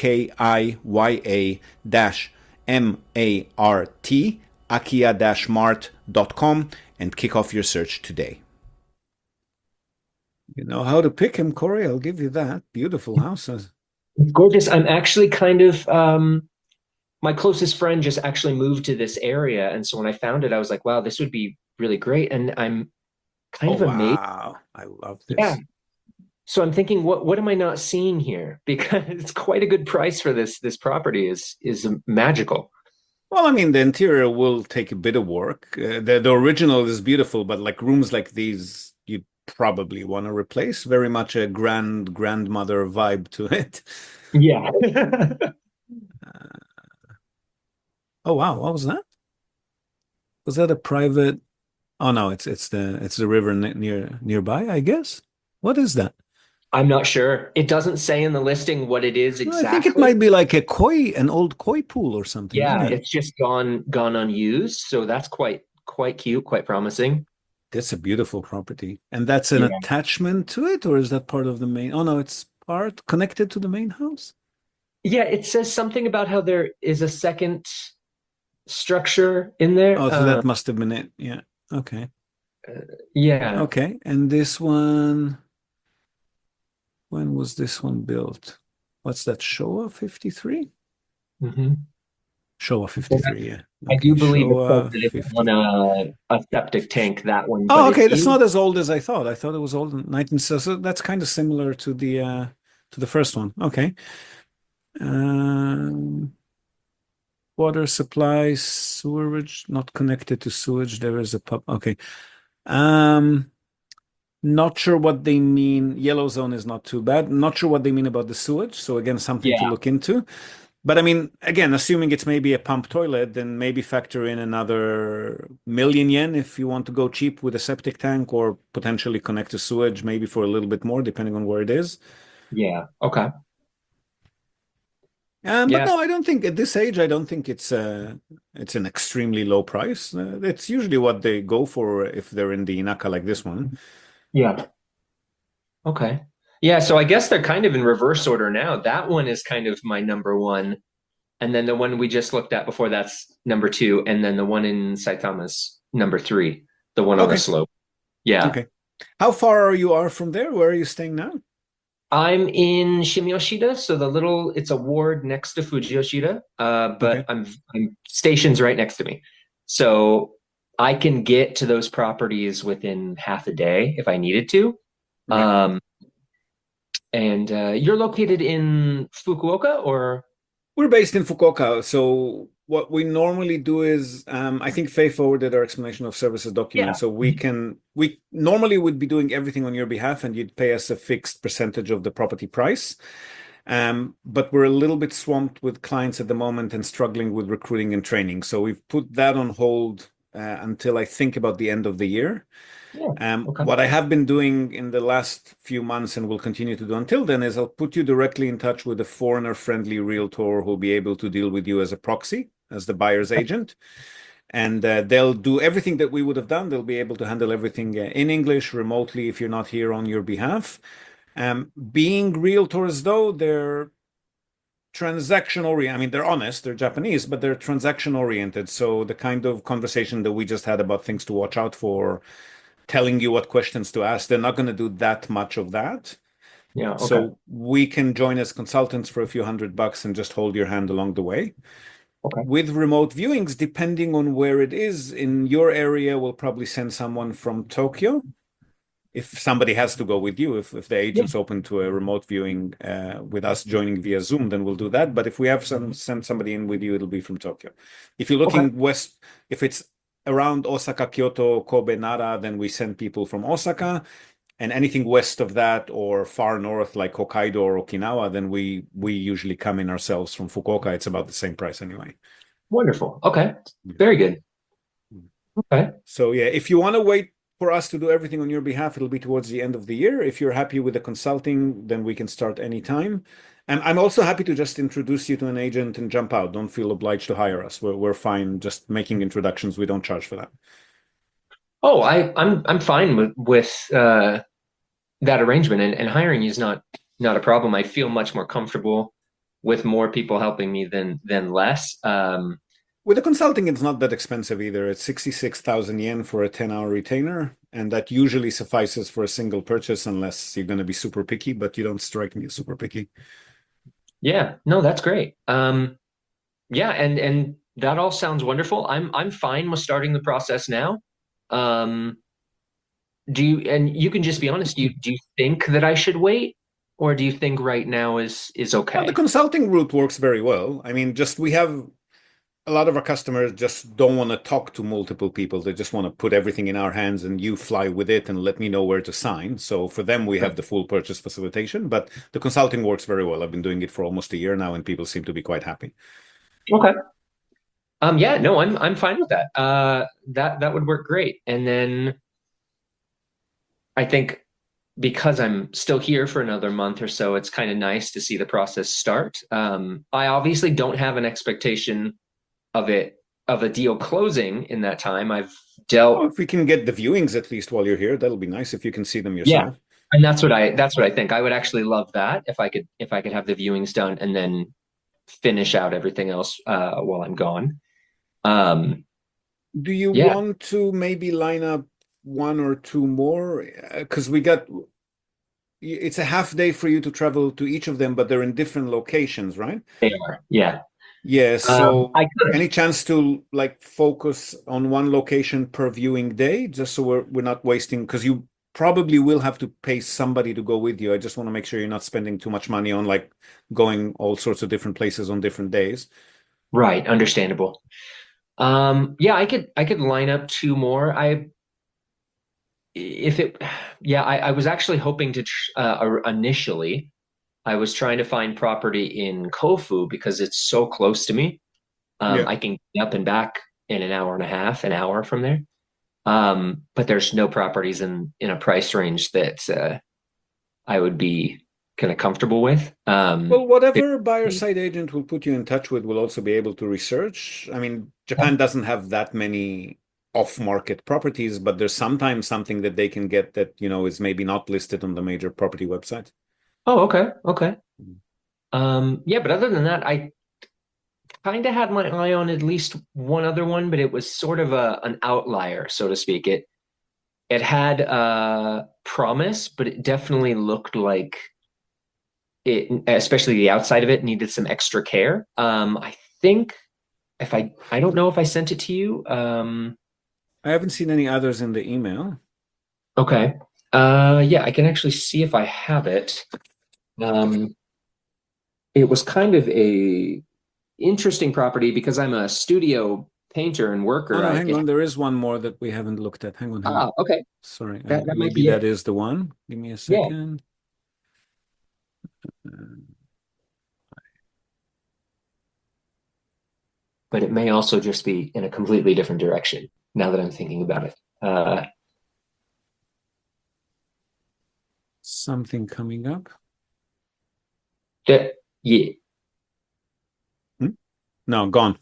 AKIYA-MART, akiya-mart.com, and kick off your search today. You know how to pick him, Corey. I'll give you that. Beautiful houses. Gorgeous. I'm actually kind of my closest friend just actually moved to this area, and so when I found it, I was like, "Wow, this would be really great." And I'm kind of amazed. Wow, I love this. Yeah. So I'm thinking, what am I not seeing here? Because it's quite a good price for this. This property is magical. Well, I mean, the interior will take a bit of work. The original is beautiful, but like rooms like these, you probably want to replace. Very much a grandmother vibe to it. Yeah. Oh wow, what was that? Was that a private? Oh no, it's the river nearby, I guess. What is that? I'm not sure. It doesn't say in the listing what it is exactly. I think it might be like an old koi pool or something. Yeah, it's just gone unused. So that's quite cute, quite promising. That's a beautiful property. And that's an attachment to it, or is that part of the main? Oh no, it's part connected to the main house. Yeah, it says something about how there is a second structure in there. Oh, so that must have been it. Yeah. Okay. Yeah. Okay. And this one, when was this one built? What's that? Showa 53? Mm-hmm. Showa 53, yeah. Okay. I do believe Showa it's on a septic tank, that one. Oh, okay. That's not as old as I thought. I thought it was old in 19. So that's kind of similar to the first one. Okay. Water supply, sewerage, not connected to sewage. There is a pub. Okay. Not sure what they mean. Yellow zone is not too bad. Not sure what they mean about the sewage. So again, something to look into. But I mean, again, assuming it's maybe a pump toilet, then maybe factor in another 1,000,000 yen if you want to go cheap with a septic tank, or potentially connect to sewage, maybe for a little bit more, depending on where it is. Yeah. Okay. But Yeah. no, I don't think at this age, I don't think it's an extremely low price. It's usually what they go for if they're in the Inaka like this one. Yeah. Okay. Yeah, so I guess they're kind of in reverse order now. That one is kind of my number one. And then the one we just looked at before, that's number two. And then the one in Saitama's number three, the one on the Okay. slope. Yeah. Okay. How far you are from there? Where are you staying now? I'm in Shimiyoshida, so it's a ward next to Fujiyoshida, but Okay. I'm station's right next to me. So I can get to those properties within half a day if I needed to. Right. And you're located in Fukuoka, or? We're based in Fukuoka. So what we normally do is, I think Faye forwarded our explanation of services document. Yeah. So we normally would be doing everything on your behalf and you'd pay us a fixed percentage of the property price. But we're a little bit swamped with clients at the moment and struggling with recruiting and training. So we've put that on hold until I think about the end of the year. Yeah. Okay. What I have been doing in the last few months and will continue to do until then is I'll put you directly in touch with a foreigner-friendly realtor who'll be able to deal with you as a proxy, as the buyer's agent. And they'll do everything that we would have done. They'll be able to handle everything in English remotely if you're not here on your behalf. Being realtors, though, they're transaction oriented. I mean, they're honest, they're Japanese, but they're transaction oriented. So the kind of conversation that we just had about things to watch out for, telling you what questions to ask, they're not going to do that much of that. Yeah. Okay. So we can join as consultants for a few $100 and just hold your hand along the way. Okay. With remote viewings, depending on where it is in your area, we'll probably send someone from Tokyo. If somebody has to go with you, if the agent's open to a remote viewing with us joining via Zoom, then we'll do that. But if we have send somebody in with you, it'll be from Tokyo. If you're looking west, if it's around Osaka, Kyoto, Kobe, Nara, then we send people from Osaka. And anything west of that or far north like Hokkaido or Okinawa, then we usually come in ourselves from Fukuoka. It's about the same price anyway. Wonderful. Okay. Very good. Okay. So yeah, if you want to wait for us to do everything on your behalf, it'll be towards the end of the year. If you're happy with the consulting, then we can start anytime. And I'm also happy to just introduce you to an agent and jump out. Don't feel obliged to hire us. We're fine just making introductions. We don't charge for that. Oh, I'm fine with that arrangement, and hiring is not a problem. I feel much more comfortable with more people helping me than less. With the consulting, it's not that expensive either. It's 66,000 yen for a 10-hour retainer, and that usually suffices for a single purchase unless you're going to be super picky, but you don't strike me as super picky. Yeah, no, that's great. Yeah, and that all sounds wonderful. I'm fine with starting the process now. And you can just be honest, do you think that I should wait, or do you think right now is okay? Well, the consulting route works very well. I mean, we have a lot of our customers just don't want to talk to multiple people. They just want to put everything in our hands and you fly with it and let me know where to sign. So for them, we have the full purchase facilitation, but the consulting works very well. I've been doing it for almost a year now and people seem to be quite happy. Okay. Yeah, no, I'm fine with that. That would work great. And then I think because I'm still here for another month or so, it's kind of nice to see the process start. I obviously don't have an expectation of a deal closing in that time. I've dealt. Well, if we can get the viewings at least while you're here, that'll be nice if you can see them yourself. Yeah, and that's what I think. I would actually love that if I could have the viewings done and then finish out everything else while I'm gone. Do you want to maybe line up one or two more? Because it's a half day for you to travel to each of them, but they're in different locations, right? They are, yeah. Yeah, so any chance to focus on one location per viewing day, just so we're not wasting, because you probably will have to pay somebody to go with you. I just want to make sure you're not spending too much money on going all sorts of different places on different days. Right, understandable. Yeah, I could line up two more. I was actually hoping to initially. I was trying to find property in Kofu because it's so close to me. I can get up and back in an hour and a half, an hour from there. But there's no properties in a price range that I would be kind of comfortable with. Well, whatever buyer side agent will put you in touch with will also be able to research. I mean, Japan doesn't have that many off-market properties, but there's sometimes something that they can get that, is maybe not listed on the major property websites. Oh, okay. Okay. Yeah, but other than that, I kind of had my eye on at least one other one, but it was sort of an outlier, so to speak. It had promise, but it definitely looked like it, especially the outside of it, needed some extra care. I think I don't know if I sent it to you. I haven't seen any others in the email. Okay. Yeah, I can actually see if I have it. It was kind of a interesting property because I'm a studio painter and worker. Oh, no, hang on. There is one more that we haven't looked at. Hang on. Okay. Sorry. That might maybe be that it. is the one. Give me a second. But it may also just be in a completely different direction now that I'm thinking about it. Something coming up. Yeah. No, gone.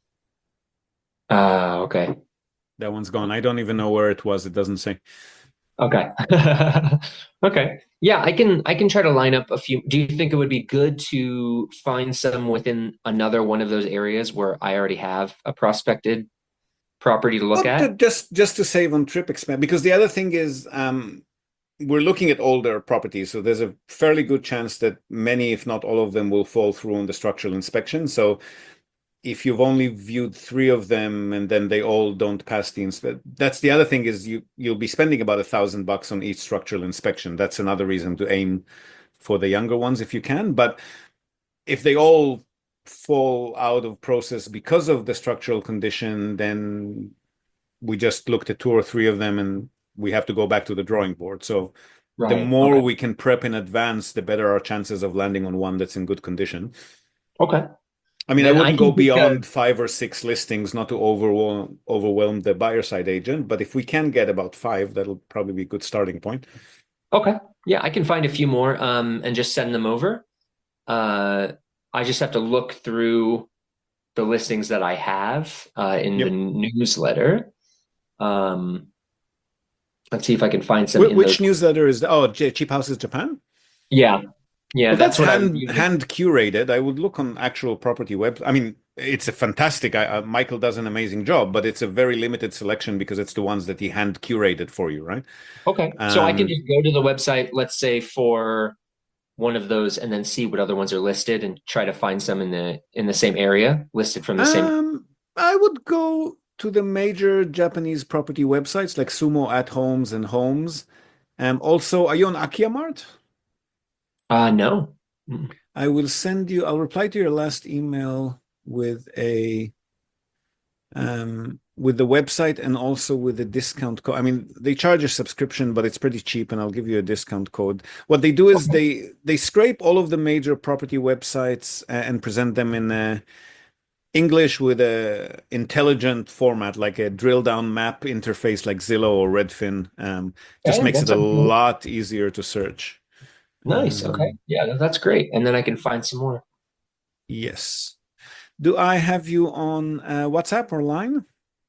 Okay. That one's gone. I don't even know where it was. It doesn't say. Okay. Okay. Yeah, I can try to line up a few. Do you think it would be good to find some within another one of those areas where I already have a prospected property to look at? Just to save on trip expense, because the other thing is we're looking at older properties, so there's a fairly good chance that many, if not all of them, will fall through on the structural inspection. So if you've only viewed 3 of them and then they all don't pass the inspection, that's the other thing is you'll be spending about $1,000 on each structural inspection. That's another reason to aim for the younger ones if you can. But if they all fall out of process because of the structural condition, then we just looked at 2 or 3 of them and we have to go back to the drawing board. So the more we can prep in advance, the better our chances of landing on one that's in good condition. Okay. I mean, then I wouldn't go beyond 5 or 6 listings, not to overwhelm the buyer side agent. But if we can get about 5, that'll probably be a good starting point. Okay. Yeah, I can find a few more and just send them over. I just have to look through the listings that I have in the newsletter. Let's see if I can find some. Which newsletter is that? Oh, Cheap Houses Japan? Yeah. Yeah, well, that's what hand curated. I would look on actual property web. I mean, it's a fantastic. Michael does an amazing job, but it's a very limited selection because it's the ones that he hand curated for you, right? Okay, so I can just go to the website, let's say for one of those, and then see what other ones are listed, and try to find some in the same area listed from the same. I would go to the major Japanese property websites like Sumo at Homes and Homes. Also, are you on Akiamart? No. I'll reply to your last email with the website and also with the discount code. I mean, they charge a subscription, but it's pretty cheap, and I'll give you a discount code. What they do is they scrape all of the major property websites and present them in English with a intelligent format, like a drill down map interface like Zillow or Redfin. Just makes it a lot easier to search. Nice. Okay. Yeah, that's great. And then I can find some more. Yes. Do I have you on WhatsApp or Line?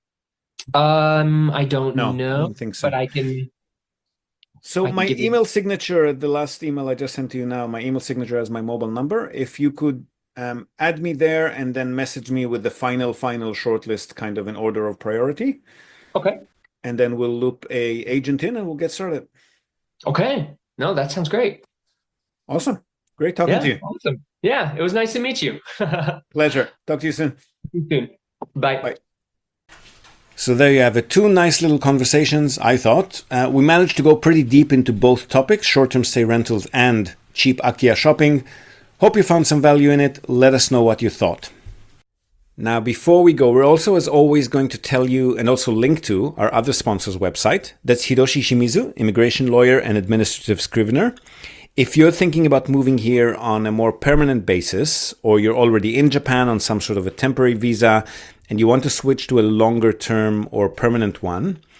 I don't know. I don't think so. But I can. So my email signature, the last email I just sent to you now, my email signature has my mobile number. If you could add me there and then message me with the final shortlist kind of in order of priority. Okay. And then we'll loop a agent in and we'll get started. Okay. No, that sounds great. Awesome. Great talking to you. Awesome. Yeah, it was nice to meet you. Pleasure. Talk to you soon. See you soon. Bye. Bye. So there you have it. 2 nice little conversations, I thought. We managed to go pretty deep into both topics, short-term stay rentals and cheap Akia shopping. Hope you found some value in it. Let us know what you thought. Now, before we go, we're also, as always, going to tell you and also link to our other sponsor's website. That's Hiroshi Shimizu, immigration lawyer and administrative scrivener. If you're thinking about moving here on a more permanent basis, or you're already in Japan on some sort of a temporary visa, and you want to switch to a longer term or permanent one,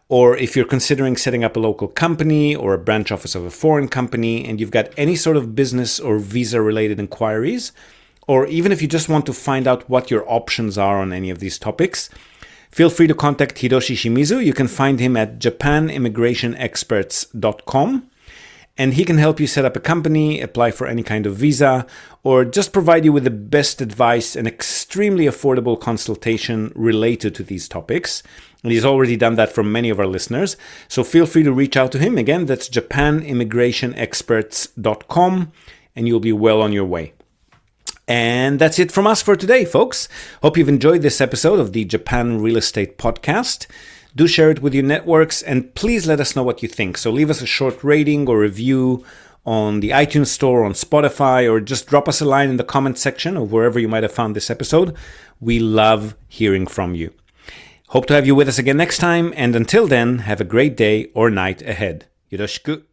or if you're considering setting up a local company or a branch office of a foreign company and you've got any sort of business or visa related inquiries, or even if you just want to find out what your options are on any of these topics, feel free to contact Hiroshi Shimizu. You can find him at japanimmigrationexperts.com. And he can help you set up a company, apply for any kind of visa, or just provide you with the best advice and extremely affordable consultation related to these topics. And he's already done that for many of our listeners. So feel free to reach out to him. Again, that's japanimmigrationexperts.com, and you'll be well on your way. And that's it from us for today, folks. Hope you've enjoyed this episode of the Japan Real Estate Podcast. Do share it with your networks, and please let us know what you think. So leave us a short rating or review on the iTunes Store, on Spotify, or just drop us a line in the comment section of wherever you might have found this episode. We love hearing from you. Hope to have you with us again next time, and until then, have a great day or night ahead. Yoroshiku.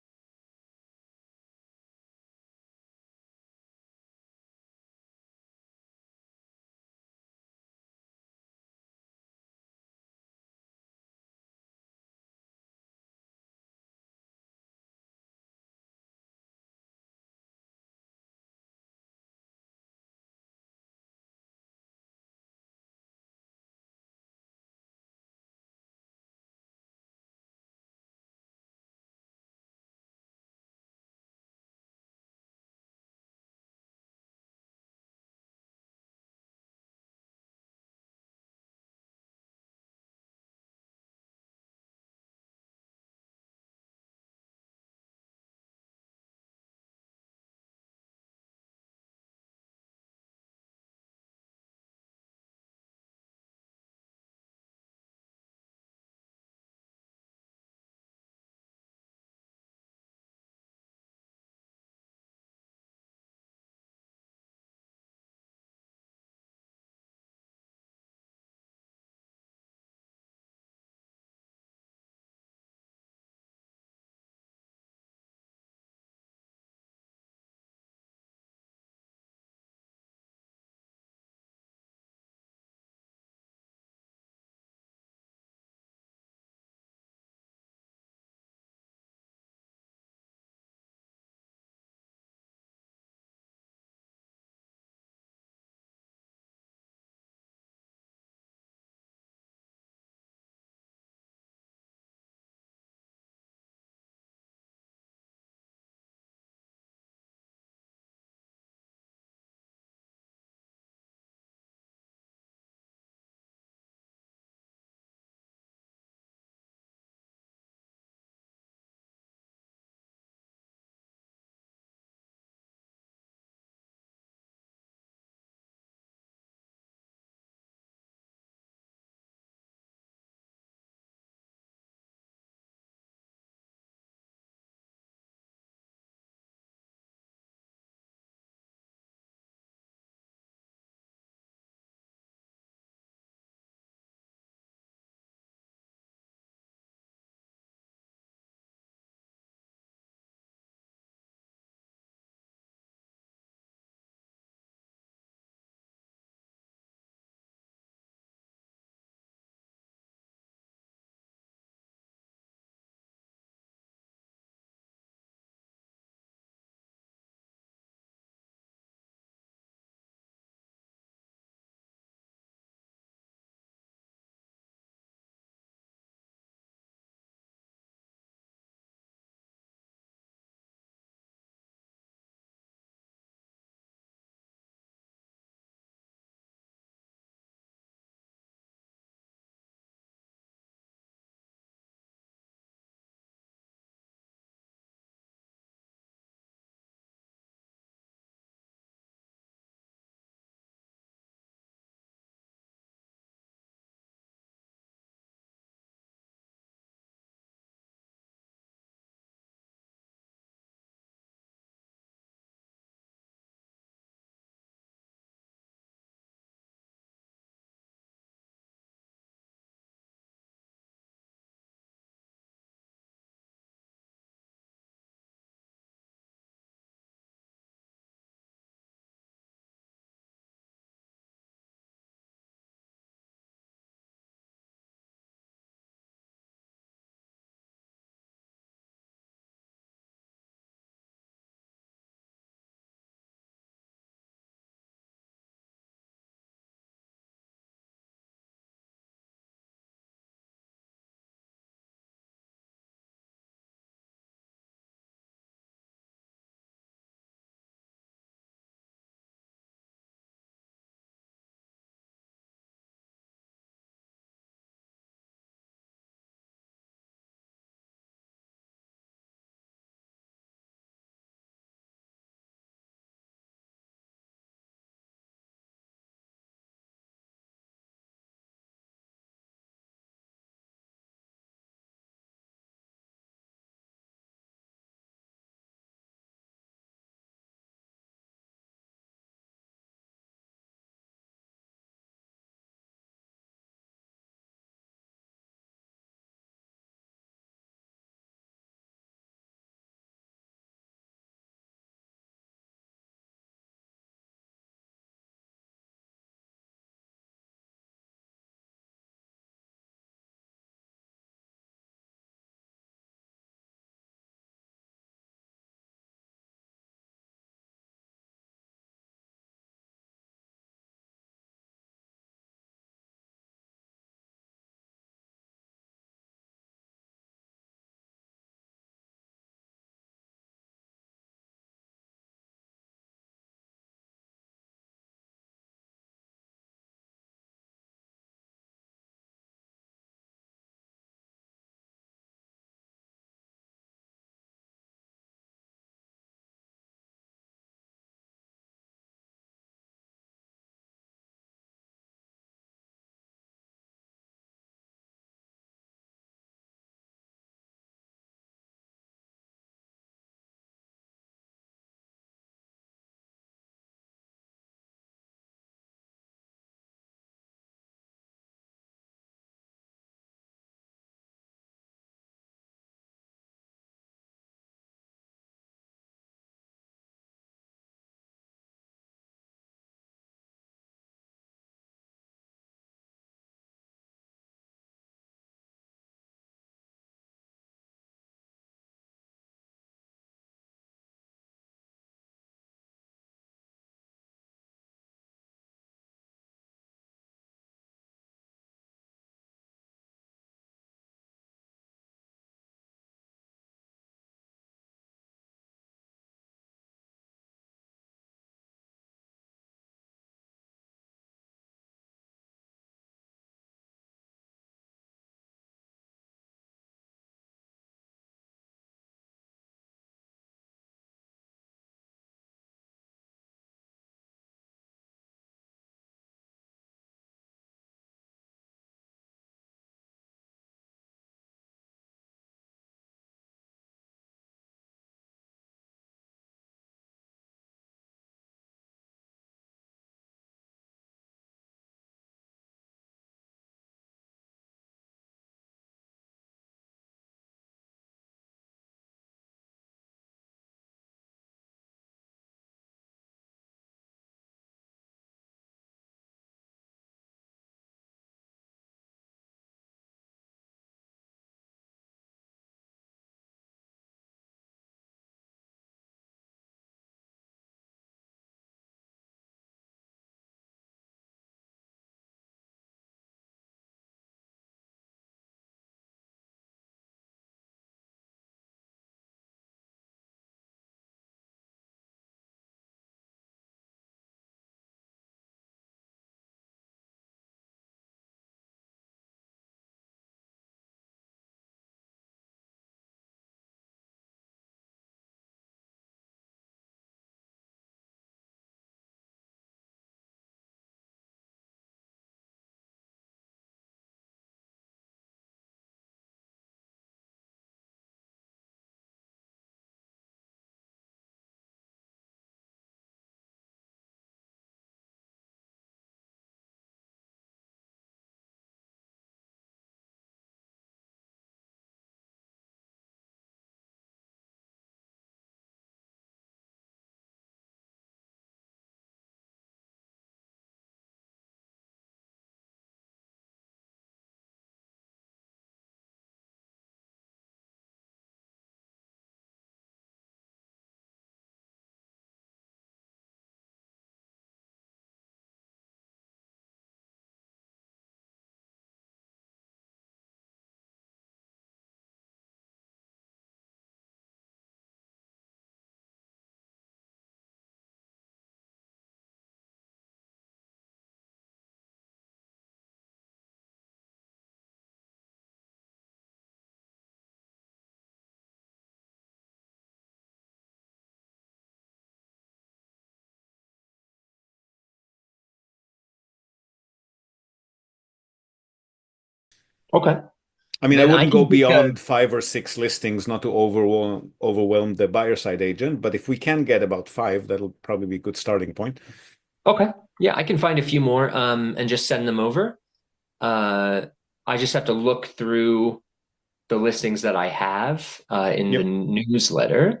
Okay. I mean, I Then I wouldn't go can pick beyond 5 or 6 listings, not to overwhelm the buyer side agent. But if we can get about 5, that'll probably be a good starting point. Okay. Yeah, I can find a few more and just send them over. I just have to look through the listings that I have in the Yep. newsletter.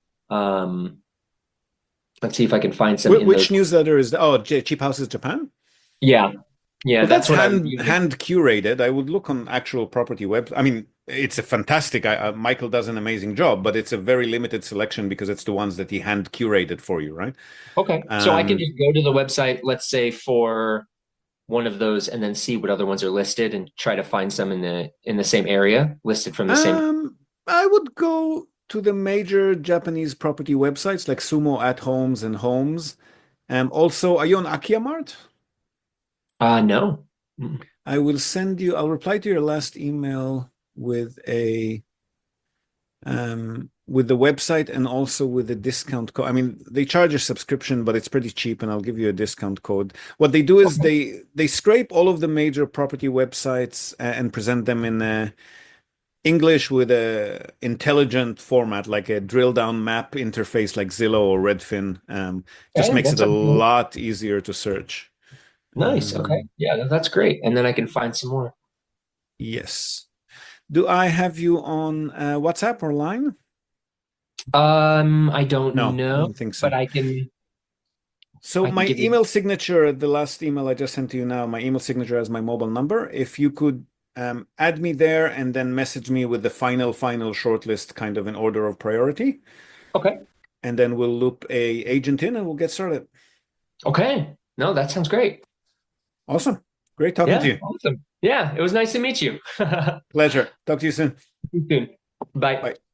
Let's see if I can find some in Which those. newsletter is that? Oh, Cheap Houses Japan? Yeah. Yeah, Well, that's that's what I was hand using. hand curated. I would look on actual property web. I mean, it's a fantastic. Michael does an amazing job, but it's a very limited selection because it's the ones that he hand curated for you, right? Okay. So I can Um, just go to the website, let's say for one of those, and then see what other ones are listed and try to find some in the same area listed from the same. I would go to the major Japanese property websites like Sumo at Homes and Homes. Also, are you on Akiamart? No. Mm. I will send you. I'll reply to your last email with the website and also with the discount code. I mean, they charge a subscription, but it's pretty cheap, and I'll give you a discount code. What they do is they scrape all of the major property websites and present them in English with a intelligent format, like a drill down map interface, like Zillow or Redfin. Just Okay, makes it that's a okay. lot easier to search. Nice. Okay. Yeah, that's great. And then I can find some more. Yes. Do I have you on WhatsApp or Line? I don't No, I know, don't think but so. I can So I can my give you. email signature, the last email I just sent to you now, my email signature has my mobile number. If you could add me there and then message me with the final shortlist kind of in order of priority, Okay. and then we'll loop a agent in and we'll get started. Okay. No, that sounds great. Awesome. Great talking to Yeah, you. awesome. Yeah, it was nice to meet you. Pleasure. Talk to you soon. See you soon. Bye. Bye.